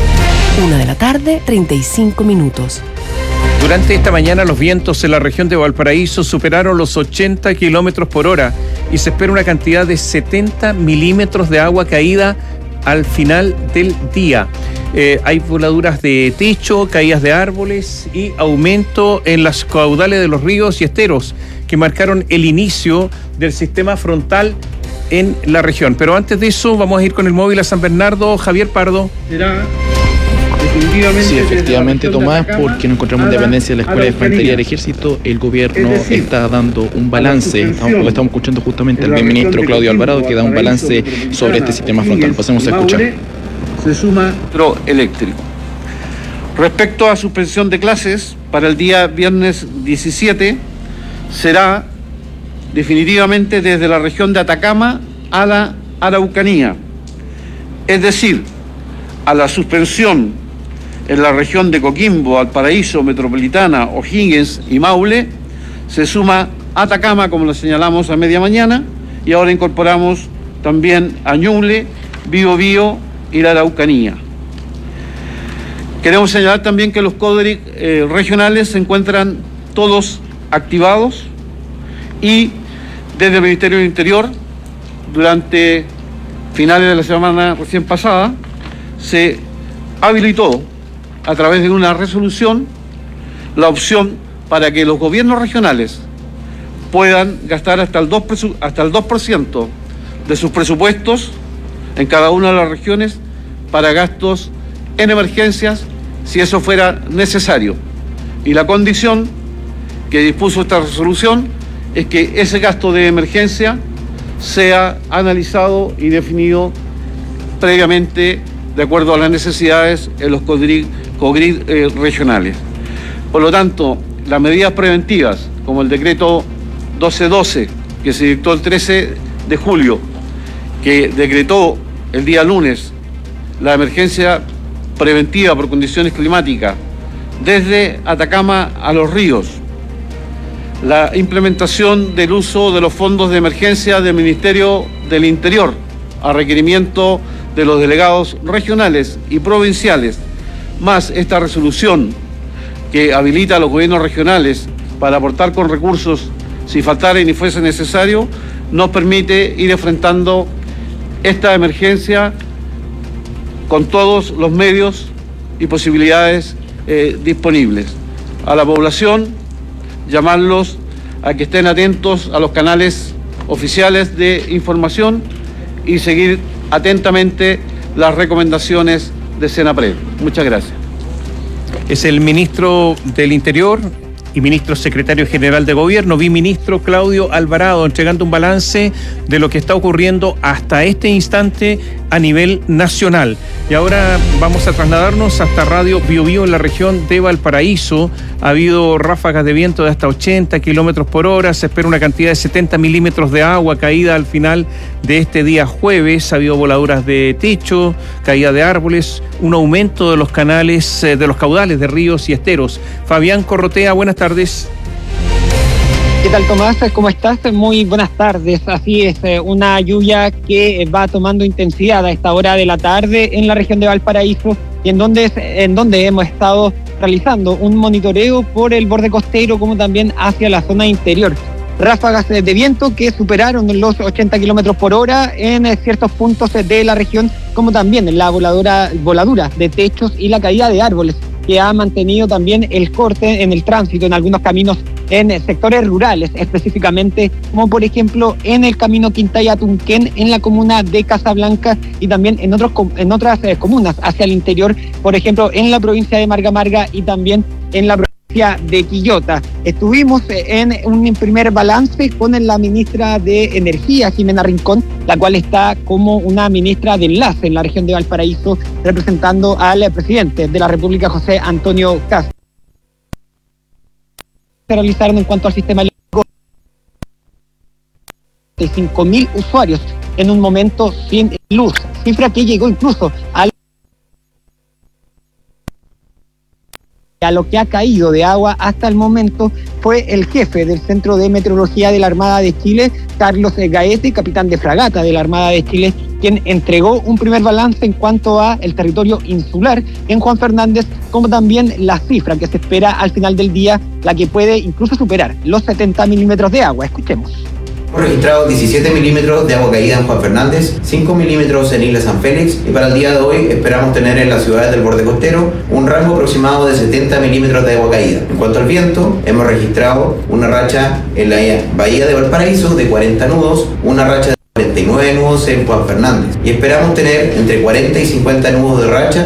1:35 p.m. Durante esta mañana los vientos en la región de Valparaíso superaron los 80 kilómetros por hora y se espera una cantidad de 70 milímetros de agua caída al final del día. Hay voladuras de techo, caídas de árboles y aumento en las caudales de los ríos y esteros que marcaron el inicio del sistema frontal en la región. Pero antes de eso vamos a ir con el móvil a San Bernardo. Javier Pardo. Sí, efectivamente, Tomás, porque nos encontramos en dependencia de la Escuela de Infantería del Ejército. El gobierno está dando un balance. Estamos escuchando justamente al ministro Claudio Alvarado, que da un balance sobre este sistema frontal. Pasemos a escuchar. Se suma eléctrico. Respecto a suspensión de clases, para el día viernes 17 será definitivamente desde la región de Atacama a la Araucanía. Es decir, a la suspensión en la región de Coquimbo, Valparaíso, Metropolitana, O'Higgins y Maule, se suma Atacama, como lo señalamos a media mañana, y ahora incorporamos también a Ñuble, Biobío y la Araucanía. Queremos señalar también que los CODRIC regionales se encuentran todos activados y desde el Ministerio del Interior, durante finales de la semana recién pasada, se habilitó a través de una resolución la opción para que los gobiernos regionales puedan gastar hasta el 2% de sus presupuestos en cada una de las regiones para gastos en emergencias, si eso fuera necesario. Y la condición que dispuso esta resolución es que ese gasto de emergencia sea analizado y definido previamente de acuerdo a las necesidades en los COGRID regionales. Por lo tanto, las medidas preventivas, como el decreto 1212, que se dictó el 13 de julio, que decretó el día lunes la emergencia preventiva por condiciones climáticas desde Atacama a los ríos, la implementación del uso de los fondos de emergencia del Ministerio del Interior a requerimiento de los delegados regionales y provinciales, más esta resolución que habilita a los gobiernos regionales para aportar con recursos si faltara y ni fuese necesario, nos permite ir enfrentando esta emergencia con todos los medios y posibilidades disponibles. A la población, llamarlos a que estén atentos a los canales oficiales de información y seguir atentamente las recomendaciones de Senapred. Muchas gracias. Es el ministro del Interior y ministro secretario general de Gobierno, biministro Claudio Alvarado, entregando un balance de lo que está ocurriendo hasta este instante a nivel nacional. Y ahora vamos a trasladarnos hasta Radio Biobío en la región de Valparaíso. Ha habido ráfagas de viento de hasta 80 kilómetros por hora. Se espera una cantidad de 70 milímetros de agua caída al final de este día jueves. Ha habido voladuras de techo, caída de árboles, un aumento de los canales, de los caudales de ríos y esteros. Fabián Corrotea, buenas tardes. ¿Qué tal, Tomás? ¿Cómo estás? Muy buenas tardes. Así es, una lluvia que va tomando intensidad a esta hora de la tarde en la región de Valparaíso y en donde hemos estado realizando un monitoreo por el borde costero como también hacia la zona interior. Ráfagas de viento que superaron los 80 kilómetros por hora en ciertos puntos de la región, como también la voladura de techos y la caída de árboles, que ha mantenido también el corte en el tránsito en algunos caminos en sectores rurales, específicamente como por ejemplo en el camino Quintaya-Tunquén en la comuna de Casablanca y también en otras comunas hacia el interior, por ejemplo en la provincia de Marga Marga y también en la provincia de Quillota. Estuvimos en un primer balance con la ministra de Energía, Jimena Rincón, la cual está como una ministra de enlace en la región de Valparaíso, representando al presidente de la República, José Antonio Kast. Se realizaron en cuanto al sistema eléctrico 5.000 usuarios en un momento sin luz, cifra que llegó incluso a lo que ha caído de agua hasta el momento fue el jefe del Centro de Meteorología de la Armada de Chile, Carlos Gaete, capitán de fragata de la Armada de Chile, quien entregó un primer balance en cuanto a el territorio insular en Juan Fernández, como también la cifra que se espera al final del día, la que puede incluso superar los 70 milímetros de agua. Escuchemos. Hemos registrado 17 milímetros de agua caída en Juan Fernández, 5 milímetros en Isla San Félix y para el día de hoy esperamos tener en las ciudades del borde costero un rango aproximado de 70 milímetros de agua caída. En cuanto al viento, hemos registrado una racha en la bahía de Valparaíso de 40 nudos, una racha de 49 nudos en Juan Fernández y esperamos tener entre 40 y 50 nudos de racha.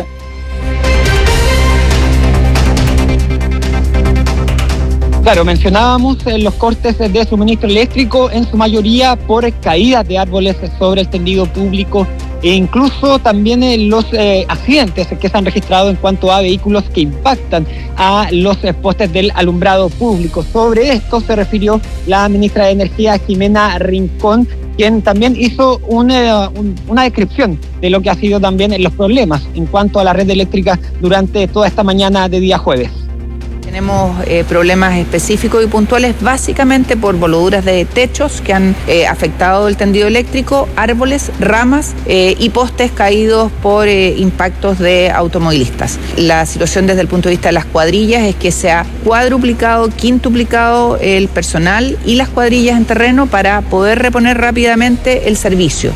Claro, mencionábamos los cortes de suministro eléctrico, en su mayoría por caídas de árboles sobre el tendido público e incluso también los accidentes que se han registrado en cuanto a vehículos que impactan a los postes del alumbrado público. Sobre esto se refirió la ministra de Energía, Jimena Rincón, quien también hizo una descripción de lo que ha sido también los problemas en cuanto a la red eléctrica durante toda esta mañana de día jueves. Tenemos problemas específicos y puntuales básicamente por voladuras de techos que han afectado el tendido eléctrico, árboles, ramas y postes caídos por impactos de automovilistas. La situación desde el punto de vista de las cuadrillas es que se ha cuadruplicado, quintuplicado el personal y las cuadrillas en terreno para poder reponer rápidamente el servicio.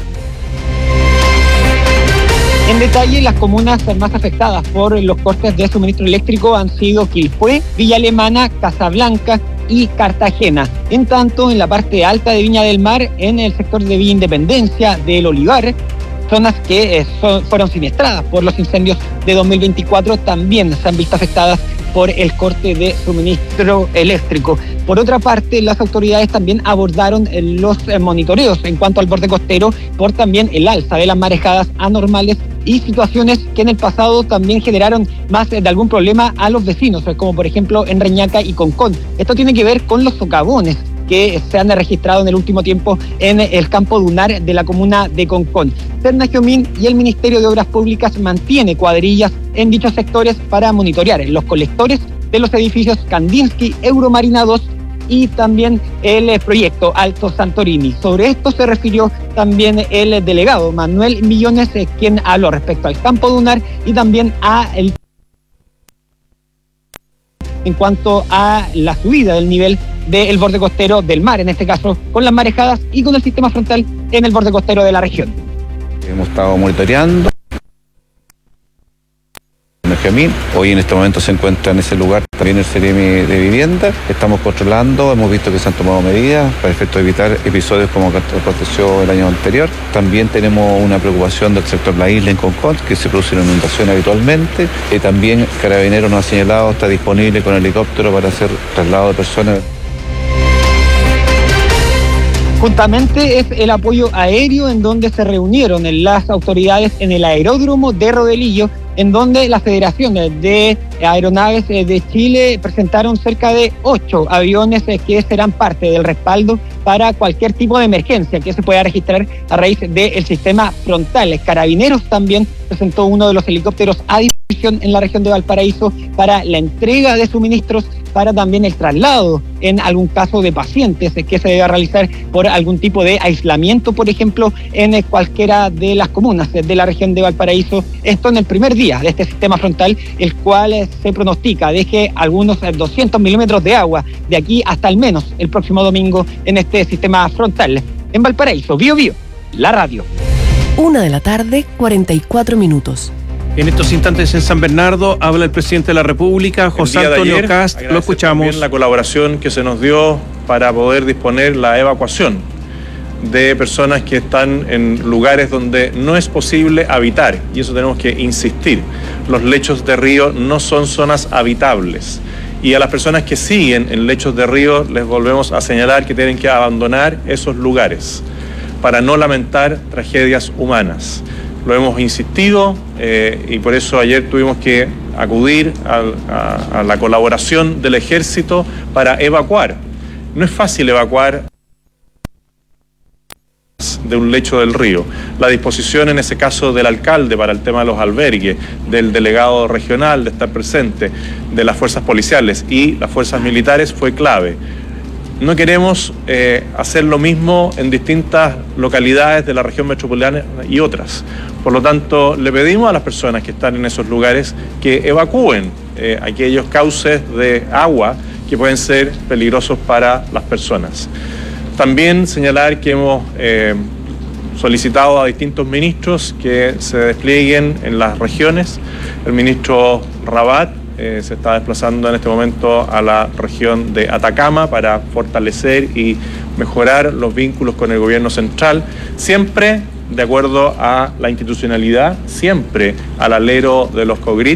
En detalle, las comunas más afectadas por los cortes de suministro eléctrico han sido Quilpué, Villa Alemana, Casablanca y Cartagena. En tanto, en la parte alta de Viña del Mar, en el sector de Villa Independencia, del Olivar, zonas que fueron siniestradas por los incendios de 2024, también se han visto afectadas por el corte de suministro eléctrico. Por otra parte, las autoridades también abordaron los monitoreos en cuanto al borde costero por también el alza de las marejadas anormales y situaciones que en el pasado también generaron más de algún problema a los vecinos, como por ejemplo en Reñaca y Concón. Esto tiene que ver con los socavones que se han registrado en el último tiempo en el campo dunar de la comuna de Concón. Serna Giomín y el Ministerio de Obras Públicas mantiene cuadrillas en dichos sectores para monitorear los colectores de los edificios Kandinsky, Euromarina 2 y también el proyecto Alto Santorini. Sobre esto se refirió también el delegado Manuel Millones, quien habló respecto al campo dunar y también en cuanto a la subida del nivel del borde costero del mar, en este caso con las marejadas y con el sistema frontal en el borde costero de la región. Hemos estado monitoreando. Hoy en este momento se encuentra en ese lugar también el CEREMI de vivienda. Estamos controlando, hemos visto que se han tomado medidas para efecto de evitar episodios como aconteció el año anterior. También tenemos una preocupación del sector La Isla en Concón, que se produce una inundación habitualmente. También Carabineros nos ha señalado, está disponible con helicóptero para hacer traslado de personas. Juntamente es el apoyo aéreo en donde se reunieron las autoridades en el aeródromo de Rodelillo, en donde la Federación de Aeronaves de Chile presentaron cerca de 8 aviones que serán parte del respaldo para cualquier tipo de emergencia que se pueda registrar a raíz del sistema frontal. Carabineros también presentó uno de los helicópteros adicionales en la región de Valparaíso para la entrega de suministros, para también el traslado en algún caso de pacientes que se deba realizar por algún tipo de aislamiento, por ejemplo, en cualquiera de las comunas de la región de Valparaíso. Esto en el primer día de este sistema frontal, el cual se pronostica deje algunos 200 milímetros de agua de aquí hasta al menos el próximo domingo en este sistema frontal. En Valparaíso, Bío Bío, la radio. 1:44 p.m. En estos instantes en San Bernardo habla el presidente de la República, José Antonio Kast. Lo escuchamos. También la colaboración que se nos dio para poder disponer la evacuación de personas que están en lugares donde no es posible habitar, y eso tenemos que insistir. Los lechos de río no son zonas habitables, y a las personas que siguen en lechos de río les volvemos a señalar que tienen que abandonar esos lugares para no lamentar tragedias humanas. Lo hemos insistido y por eso ayer tuvimos que acudir a la colaboración del Ejército para evacuar. No es fácil evacuar de un lecho del río. La disposición en ese caso del alcalde para el tema de los albergues, del delegado regional de estar presente, de las fuerzas policiales y las fuerzas militares fue clave. No queremos hacer lo mismo en distintas localidades de la región metropolitana y otras. Por lo tanto, le pedimos a las personas que están en esos lugares que evacúen aquellos cauces de agua que pueden ser peligrosos para las personas. También señalar que hemos solicitado a distintos ministros que se desplieguen en las regiones. El ministro Rabat se está desplazando en este momento a la región de Atacama para fortalecer y mejorar los vínculos con el gobierno central, siempre de acuerdo a la institucionalidad, siempre al alero de los COGRIT.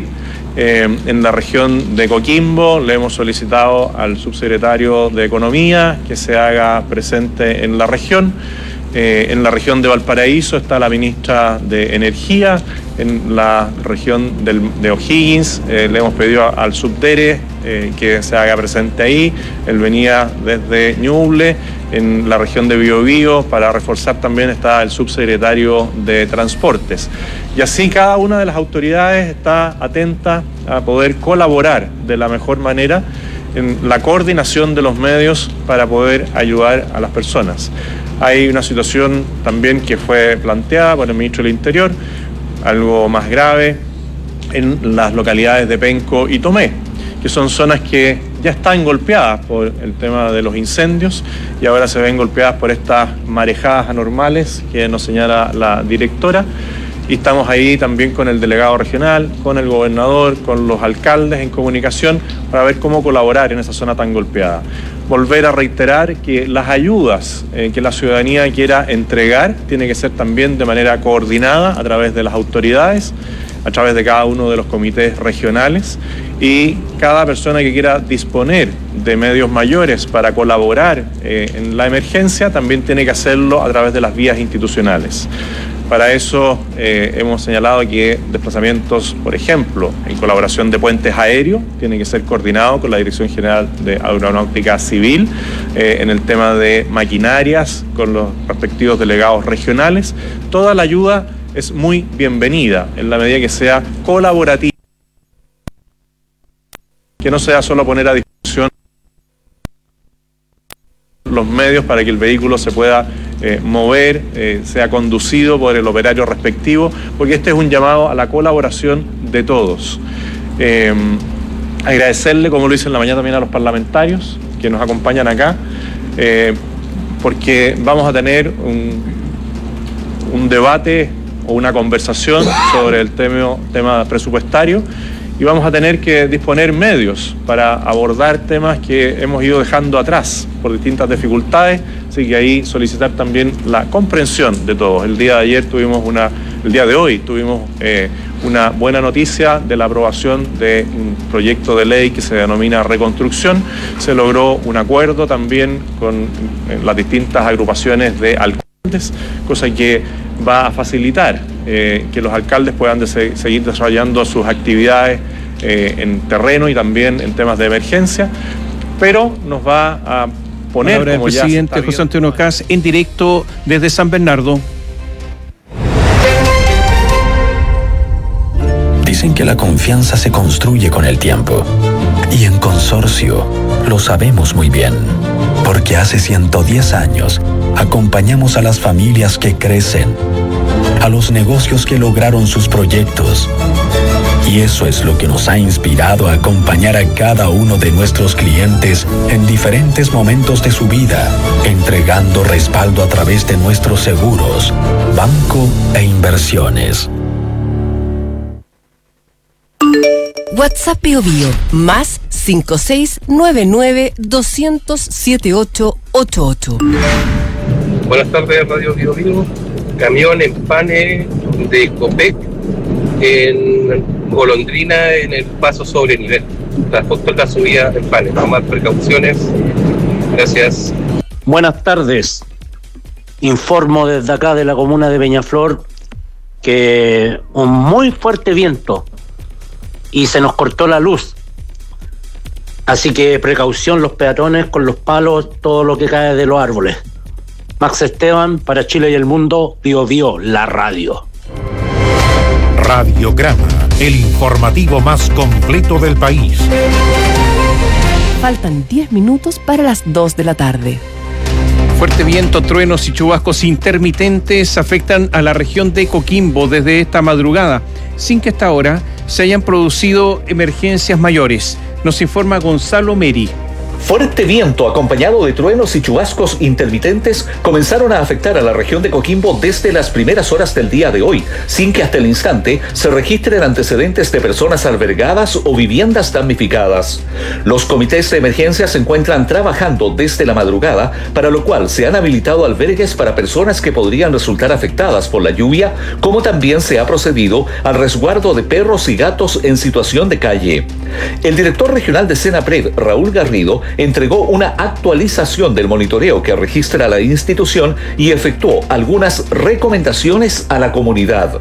En la región de Coquimbo le hemos solicitado al subsecretario de Economía que se haga presente en la región. En la región de Valparaíso está la ministra de Energía. En la región de O'Higgins le hemos pedido al subdere que se haga presente ahí. Él venía desde Ñuble. En la región de Biobío, para reforzar también, está el subsecretario de Transportes. Y así cada una de las autoridades está atenta a poder colaborar de la mejor manera en la coordinación de los medios para poder ayudar a las personas. Hay una situación también que fue planteada por el ministro del Interior, algo más grave, en las localidades de Penco y Tomé, que son zonas que ya están golpeadas por el tema de los incendios y ahora se ven golpeadas por estas marejadas anormales que nos señala la directora. Y estamos ahí también con el delegado regional, con el gobernador, con los alcaldes en comunicación para ver cómo colaborar en esa zona tan golpeada. Volver a reiterar que las ayudas que la ciudadanía quiera entregar tiene que ser también de manera coordinada a través de las autoridades, a través de cada uno de los comités regionales, y cada persona que quiera disponer de medios mayores para colaborar en la emergencia también tiene que hacerlo a través de las vías institucionales. Para eso hemos señalado que desplazamientos, por ejemplo, en colaboración de puentes aéreos, tienen que ser coordinados con la Dirección General de Aeronáutica Civil, en el tema de maquinarias, con los respectivos delegados regionales. Toda la ayuda es muy bienvenida en la medida que sea colaborativa, que no sea solo poner a disposición los medios para que el vehículo se pueda mover, sea conducido por el operario respectivo, porque este es un llamado a la colaboración de todos. Agradecerle, como lo hice en la mañana también, a los parlamentarios que nos acompañan acá, porque vamos a tener un debate o una conversación sobre el tema presupuestario, y vamos a tener que disponer medios para abordar temas que hemos ido dejando atrás por distintas dificultades, así que ahí solicitar también la comprensión de todos. El día de hoy tuvimos una buena noticia de la aprobación de un proyecto de ley que se denomina Reconstrucción. Se logró un acuerdo también con las distintas agrupaciones de alcaldes, cosa que va a facilitar que los alcaldes puedan seguir desarrollando sus actividades en terreno y también en temas de emergencia, pero nos va a poner, ahora como el presidente José Antonio Kast en directo desde San Bernardo. Dicen que la confianza se construye con el tiempo. Y en Consorcio lo sabemos muy bien, porque hace 110 años acompañamos a las familias que crecen, a los negocios que lograron sus proyectos. Y eso es lo que nos ha inspirado a acompañar a cada uno de nuestros clientes en diferentes momentos de su vida, entregando respaldo a través de nuestros seguros, banco e inversiones. WhatsApp Bio Bio, más 5699-200-7888. Buenas tardes, Radio Bio Bio. Camión en Pane de Copec en Golondrina en el paso sobre nivel. Está justo en la subida en Pane. Tomar precauciones. Gracias. Buenas tardes. Informo desde acá de la comuna de Peñaflor que un muy fuerte viento y se nos cortó la luz. Así que precaución los peatones con los palos, todo lo que cae de los árboles. Max Esteban, para Chile y el mundo, Bio Bio, la radio. Radiograma, el informativo más completo del país. Faltan 10 minutos para las 2 de la tarde. Fuerte viento, truenos y chubascos intermitentes afectan a la región de Coquimbo desde esta madrugada, sin que hasta ahora se hayan producido emergencias mayores. Nos informa Gonzalo Meri. Fuerte viento acompañado de truenos y chubascos intermitentes comenzaron a afectar a la región de Coquimbo desde las primeras horas del día de hoy, sin que hasta el instante se registren antecedentes de personas albergadas o viviendas damnificadas. Los comités de emergencia se encuentran trabajando desde la madrugada, para lo cual se han habilitado albergues para personas que podrían resultar afectadas por la lluvia, como también se ha procedido al resguardo de perros y gatos en situación de calle. El director regional de Senapred, Raúl Garrido, entregó una actualización del monitoreo que registra la institución y efectuó algunas recomendaciones a la comunidad.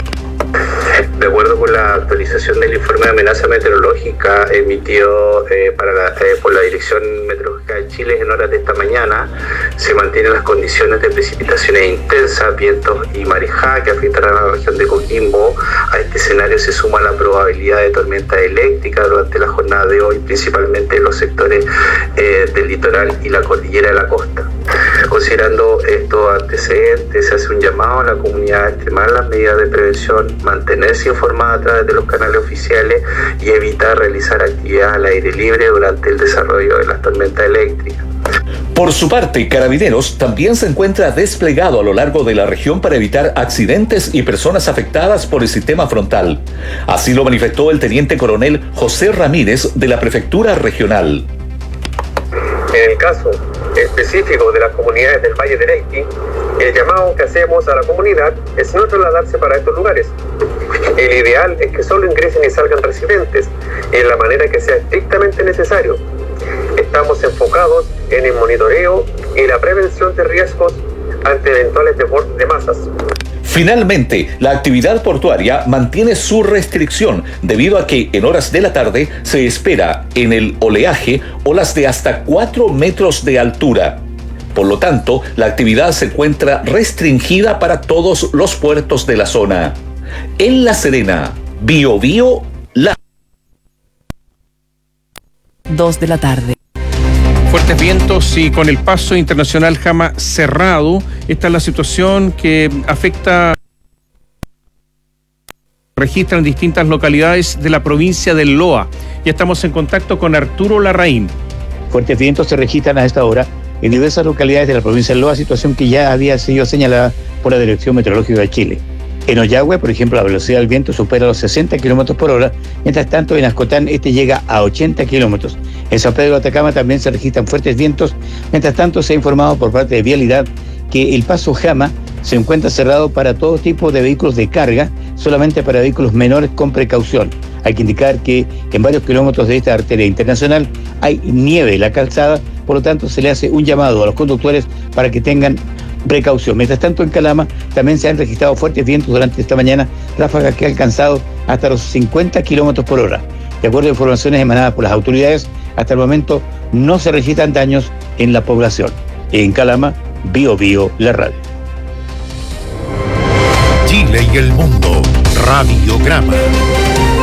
De acuerdo con la actualización del informe de amenaza meteorológica emitido por la Dirección Meteorológica de Chile en horas de esta mañana, se mantienen las condiciones de precipitaciones intensas, vientos y marejada que afectarán a la región de Coquimbo. A este escenario se suma la probabilidad de tormentas eléctricas durante la jornada de hoy, principalmente en los sectores del litoral y la cordillera de la costa. Considerando estos antecedentes, se hace un llamado a la comunidad a extremar las medidas de prevención, mantenerse informada a través de los canales oficiales y evitar realizar actividades al aire libre durante el desarrollo de las tormentas eléctricas. Por su parte, Carabineros también se encuentra desplegado a lo largo de la región para evitar accidentes y personas afectadas por el sistema frontal. Así lo manifestó el teniente coronel José Ramírez de la Prefectura Regional. En el caso específico de las comunidades del Valle del Elqui, el llamado que hacemos a la comunidad es no trasladarse para estos lugares. El ideal es que solo ingresen y salgan residentes en la manera que sea estrictamente necesario. Estamos enfocados en el monitoreo y la prevención de riesgos ante eventuales desbordes de masas. Finalmente, la actividad portuaria mantiene su restricción debido a que en horas de la tarde se espera en el oleaje olas de hasta 4 metros de altura. Por lo tanto, la actividad se encuentra restringida para todos los puertos de la zona. En La Serena, Bio Bio, la 2 de la tarde. Fuertes vientos y con el paso internacional Jama cerrado, esta es la situación que afecta, registran distintas localidades de la provincia del Loa. Ya estamos en contacto con Arturo Larraín. Fuertes vientos se registran a esta hora en diversas localidades de la provincia del Loa, situación que ya había sido señalada por la Dirección Meteorológica de Chile. En Ollagüe, por ejemplo, la velocidad del viento supera los 60 kilómetros por hora, mientras tanto en Ascotán este llega a 80 kilómetros. En San Pedro de Atacama también se registran fuertes vientos, mientras tanto se ha informado por parte de Vialidad que el paso Jama se encuentra cerrado para todo tipo de vehículos de carga, solamente para vehículos menores con precaución. Hay que indicar que en varios kilómetros de esta arteria internacional hay nieve en la calzada, por lo tanto se le hace un llamado a los conductores para que tengan precaución. Mientras tanto, en Calama también se han registrado fuertes vientos durante esta mañana, ráfagas que han alcanzado hasta los 50 kilómetros por hora. De acuerdo a informaciones emanadas por las autoridades, hasta el momento no se registran daños en la población. En Calama, Bio Bio, la radio. Chile y el mundo, Radiograma.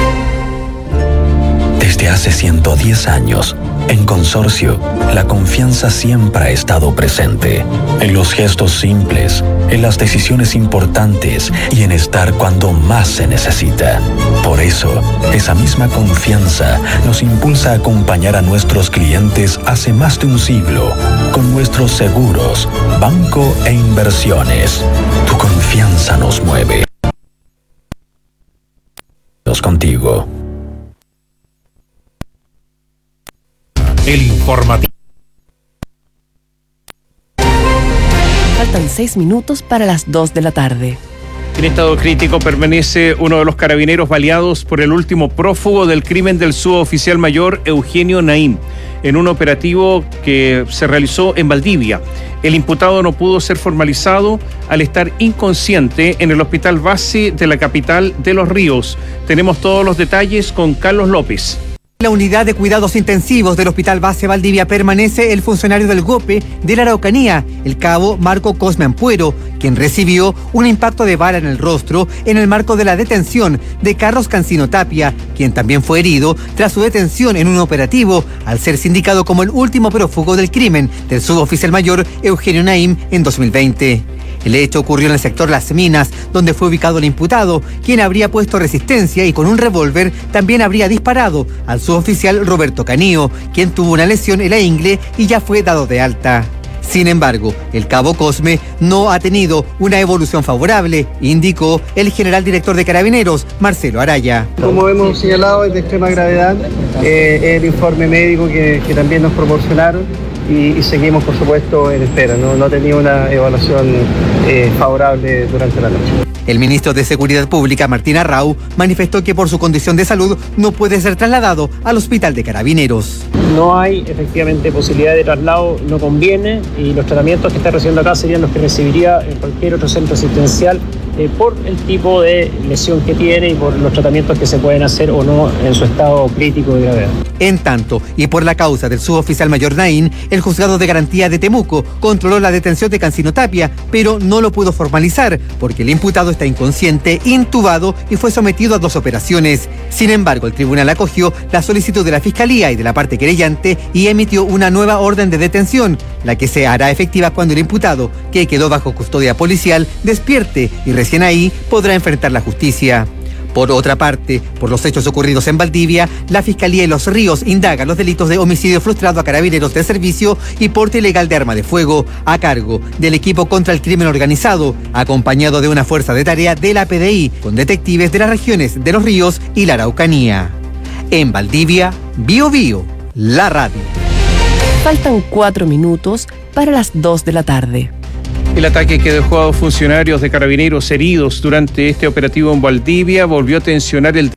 Desde hace 110 años, en Consorcio, la confianza siempre ha estado presente. En los gestos simples, en las decisiones importantes y en estar cuando más se necesita. Por eso, esa misma confianza nos impulsa a acompañar a nuestros clientes hace más de un siglo con nuestros seguros, banco e inversiones. Tu confianza nos mueve. Contigo. El informativo. Faltan 6 minutos para las 2 de la tarde. En estado crítico permanece uno de los carabineros baleados por el último prófugo del crimen del suboficial mayor Eugenio Naim, en un operativo que se realizó en Valdivia. El imputado no pudo ser formalizado al estar inconsciente en el hospital base de la capital de Los Ríos. Tenemos todos los detalles con Carlos López. En la unidad de cuidados intensivos del Hospital Base Valdivia permanece el funcionario del GOPE de la Araucanía, el cabo Marco Cosme Ampuero, quien recibió un impacto de bala en el rostro en el marco de la detención de Carlos Cancino Tapia, quien también fue herido tras su detención en un operativo al ser sindicado como el último prófugo del crimen del suboficial mayor Eugenio Naim en 2020. El hecho ocurrió en el sector Las Minas, donde fue ubicado el imputado, quien habría puesto resistencia y con un revólver también habría disparado al suboficial Roberto Canío, quien tuvo una lesión en la ingle y ya fue dado de alta. Sin embargo, el cabo Cosme no ha tenido una evolución favorable, indicó el general director de Carabineros, Marcelo Araya. Como hemos señalado, es de extrema gravedad el informe médico que también nos proporcionaron y seguimos, por supuesto, en espera. No ha tenido una evaluación favorable durante la noche. El ministro de Seguridad Pública, Martín Arrau, manifestó que por su condición de salud no puede ser trasladado al hospital de Carabineros. No hay efectivamente posibilidad de traslado, no conviene, y los tratamientos que está recibiendo acá serían los que recibiría en cualquier otro centro asistencial por el tipo de lesión que tiene y por los tratamientos que se pueden hacer o no en su estado crítico de gravedad. En tanto, y por la causa del suboficial mayor Naim, el juzgado de garantía de Temuco controló la detención de Cancino Tapia, pero no lo pudo formalizar porque el imputado está inconsciente, intubado y fue sometido a 2 operaciones. Sin embargo, el tribunal acogió la solicitud de la Fiscalía y de la parte querellante y emitió una nueva orden de detención, la que se hará efectiva cuando el imputado, que quedó bajo custodia policial, despierte y recién ahí podrá enfrentar la justicia. Por otra parte, por los hechos ocurridos en Valdivia, la Fiscalía de Los Ríos indaga los delitos de homicidio frustrado a carabineros de servicio y porte ilegal de arma de fuego, a cargo del equipo contra el crimen organizado, acompañado de una fuerza de tarea de la PDI, con detectives de las regiones de Los Ríos y la Araucanía. En Valdivia, Bio Bio, la radio. Faltan 4 minutos para las 2 de la tarde. El ataque que dejó a 2 funcionarios de Carabineros heridos durante este operativo en Valdivia volvió a tensionar el...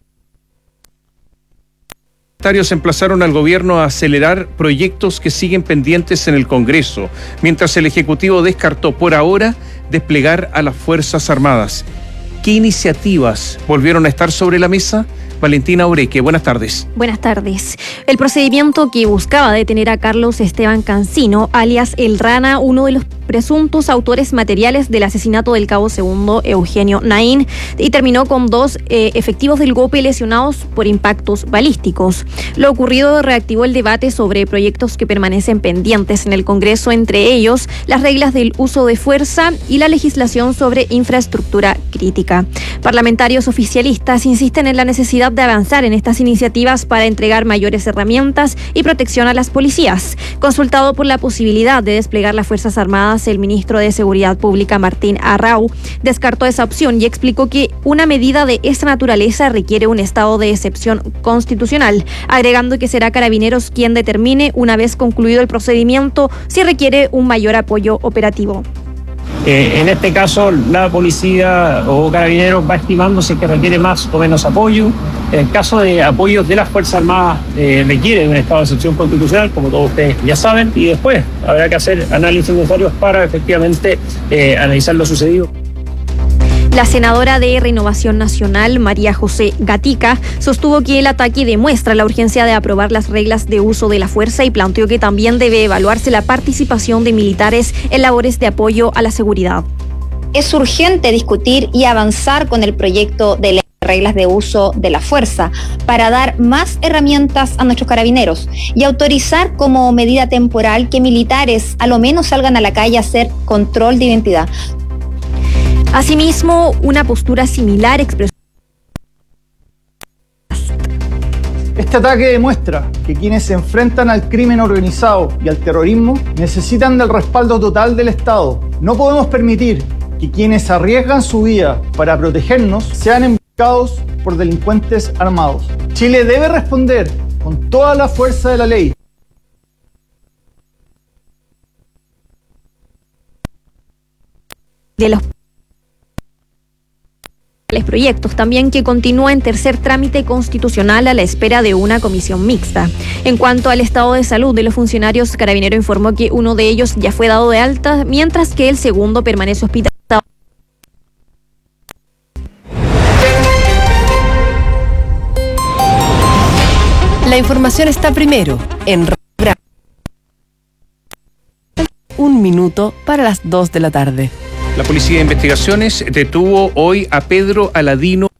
Los emplazaron al gobierno a acelerar proyectos que siguen pendientes en el Congreso, mientras el Ejecutivo descartó por ahora desplegar a las Fuerzas Armadas. ¿Qué iniciativas volvieron a estar sobre la mesa? Valentina Ureque, buenas tardes. Buenas tardes. El procedimiento que buscaba detener a Carlos Esteban Cancino, alias El Rana, uno de los presuntos autores materiales del asesinato del cabo segundo Eugenio Naim, y terminó con 2 efectivos del GOPE lesionados por impactos balísticos. Lo ocurrido reactivó el debate sobre proyectos que permanecen pendientes en el Congreso, entre ellos las reglas del uso de fuerza y la legislación sobre infraestructura crítica. Parlamentarios oficialistas insisten en la necesidad de avanzar en estas iniciativas para entregar mayores herramientas y protección a las policías. Consultado por la posibilidad de desplegar las Fuerzas Armadas, el ministro de Seguridad Pública, Martín Arrau, descartó esa opción y explicó que una medida de esta naturaleza requiere un estado de excepción constitucional, agregando que será Carabineros quien determine, una vez concluido el procedimiento, si requiere un mayor apoyo operativo. En este caso, la policía o Carabineros va estimando si es que requiere más o menos apoyo. En el caso de apoyo de las Fuerzas Armadas, requiere un estado de excepción constitucional, como todos ustedes ya saben, y después habrá que hacer análisis necesarios para efectivamente analizar lo sucedido. La senadora de Renovación Nacional, María José Gatica, sostuvo que el ataque demuestra la urgencia de aprobar las reglas de uso de la fuerza y planteó que también debe evaluarse la participación de militares en labores de apoyo a la seguridad. Es urgente discutir y avanzar con el proyecto de ley reglas de uso de la fuerza para dar más herramientas a nuestros carabineros y autorizar como medida temporal que militares a lo menos salgan a la calle a hacer control de identidad. Asimismo, una postura similar expresó. Este ataque demuestra que quienes se enfrentan al crimen organizado y al terrorismo necesitan del respaldo total del Estado. No podemos permitir que quienes arriesgan su vida para protegernos sean emboscados por delincuentes armados. Chile debe responder con toda la fuerza de la ley. De los proyectos también que continúa en tercer trámite constitucional a la espera de una comisión mixta. En cuanto al estado de salud de los funcionarios, Carabinero informó que uno de ellos ya fue dado de alta, mientras que el segundo permanece hospitalizado. La información está primero en 1 minuto para las 2 de la tarde. La Policía de Investigaciones detuvo hoy a Pedro Aladino.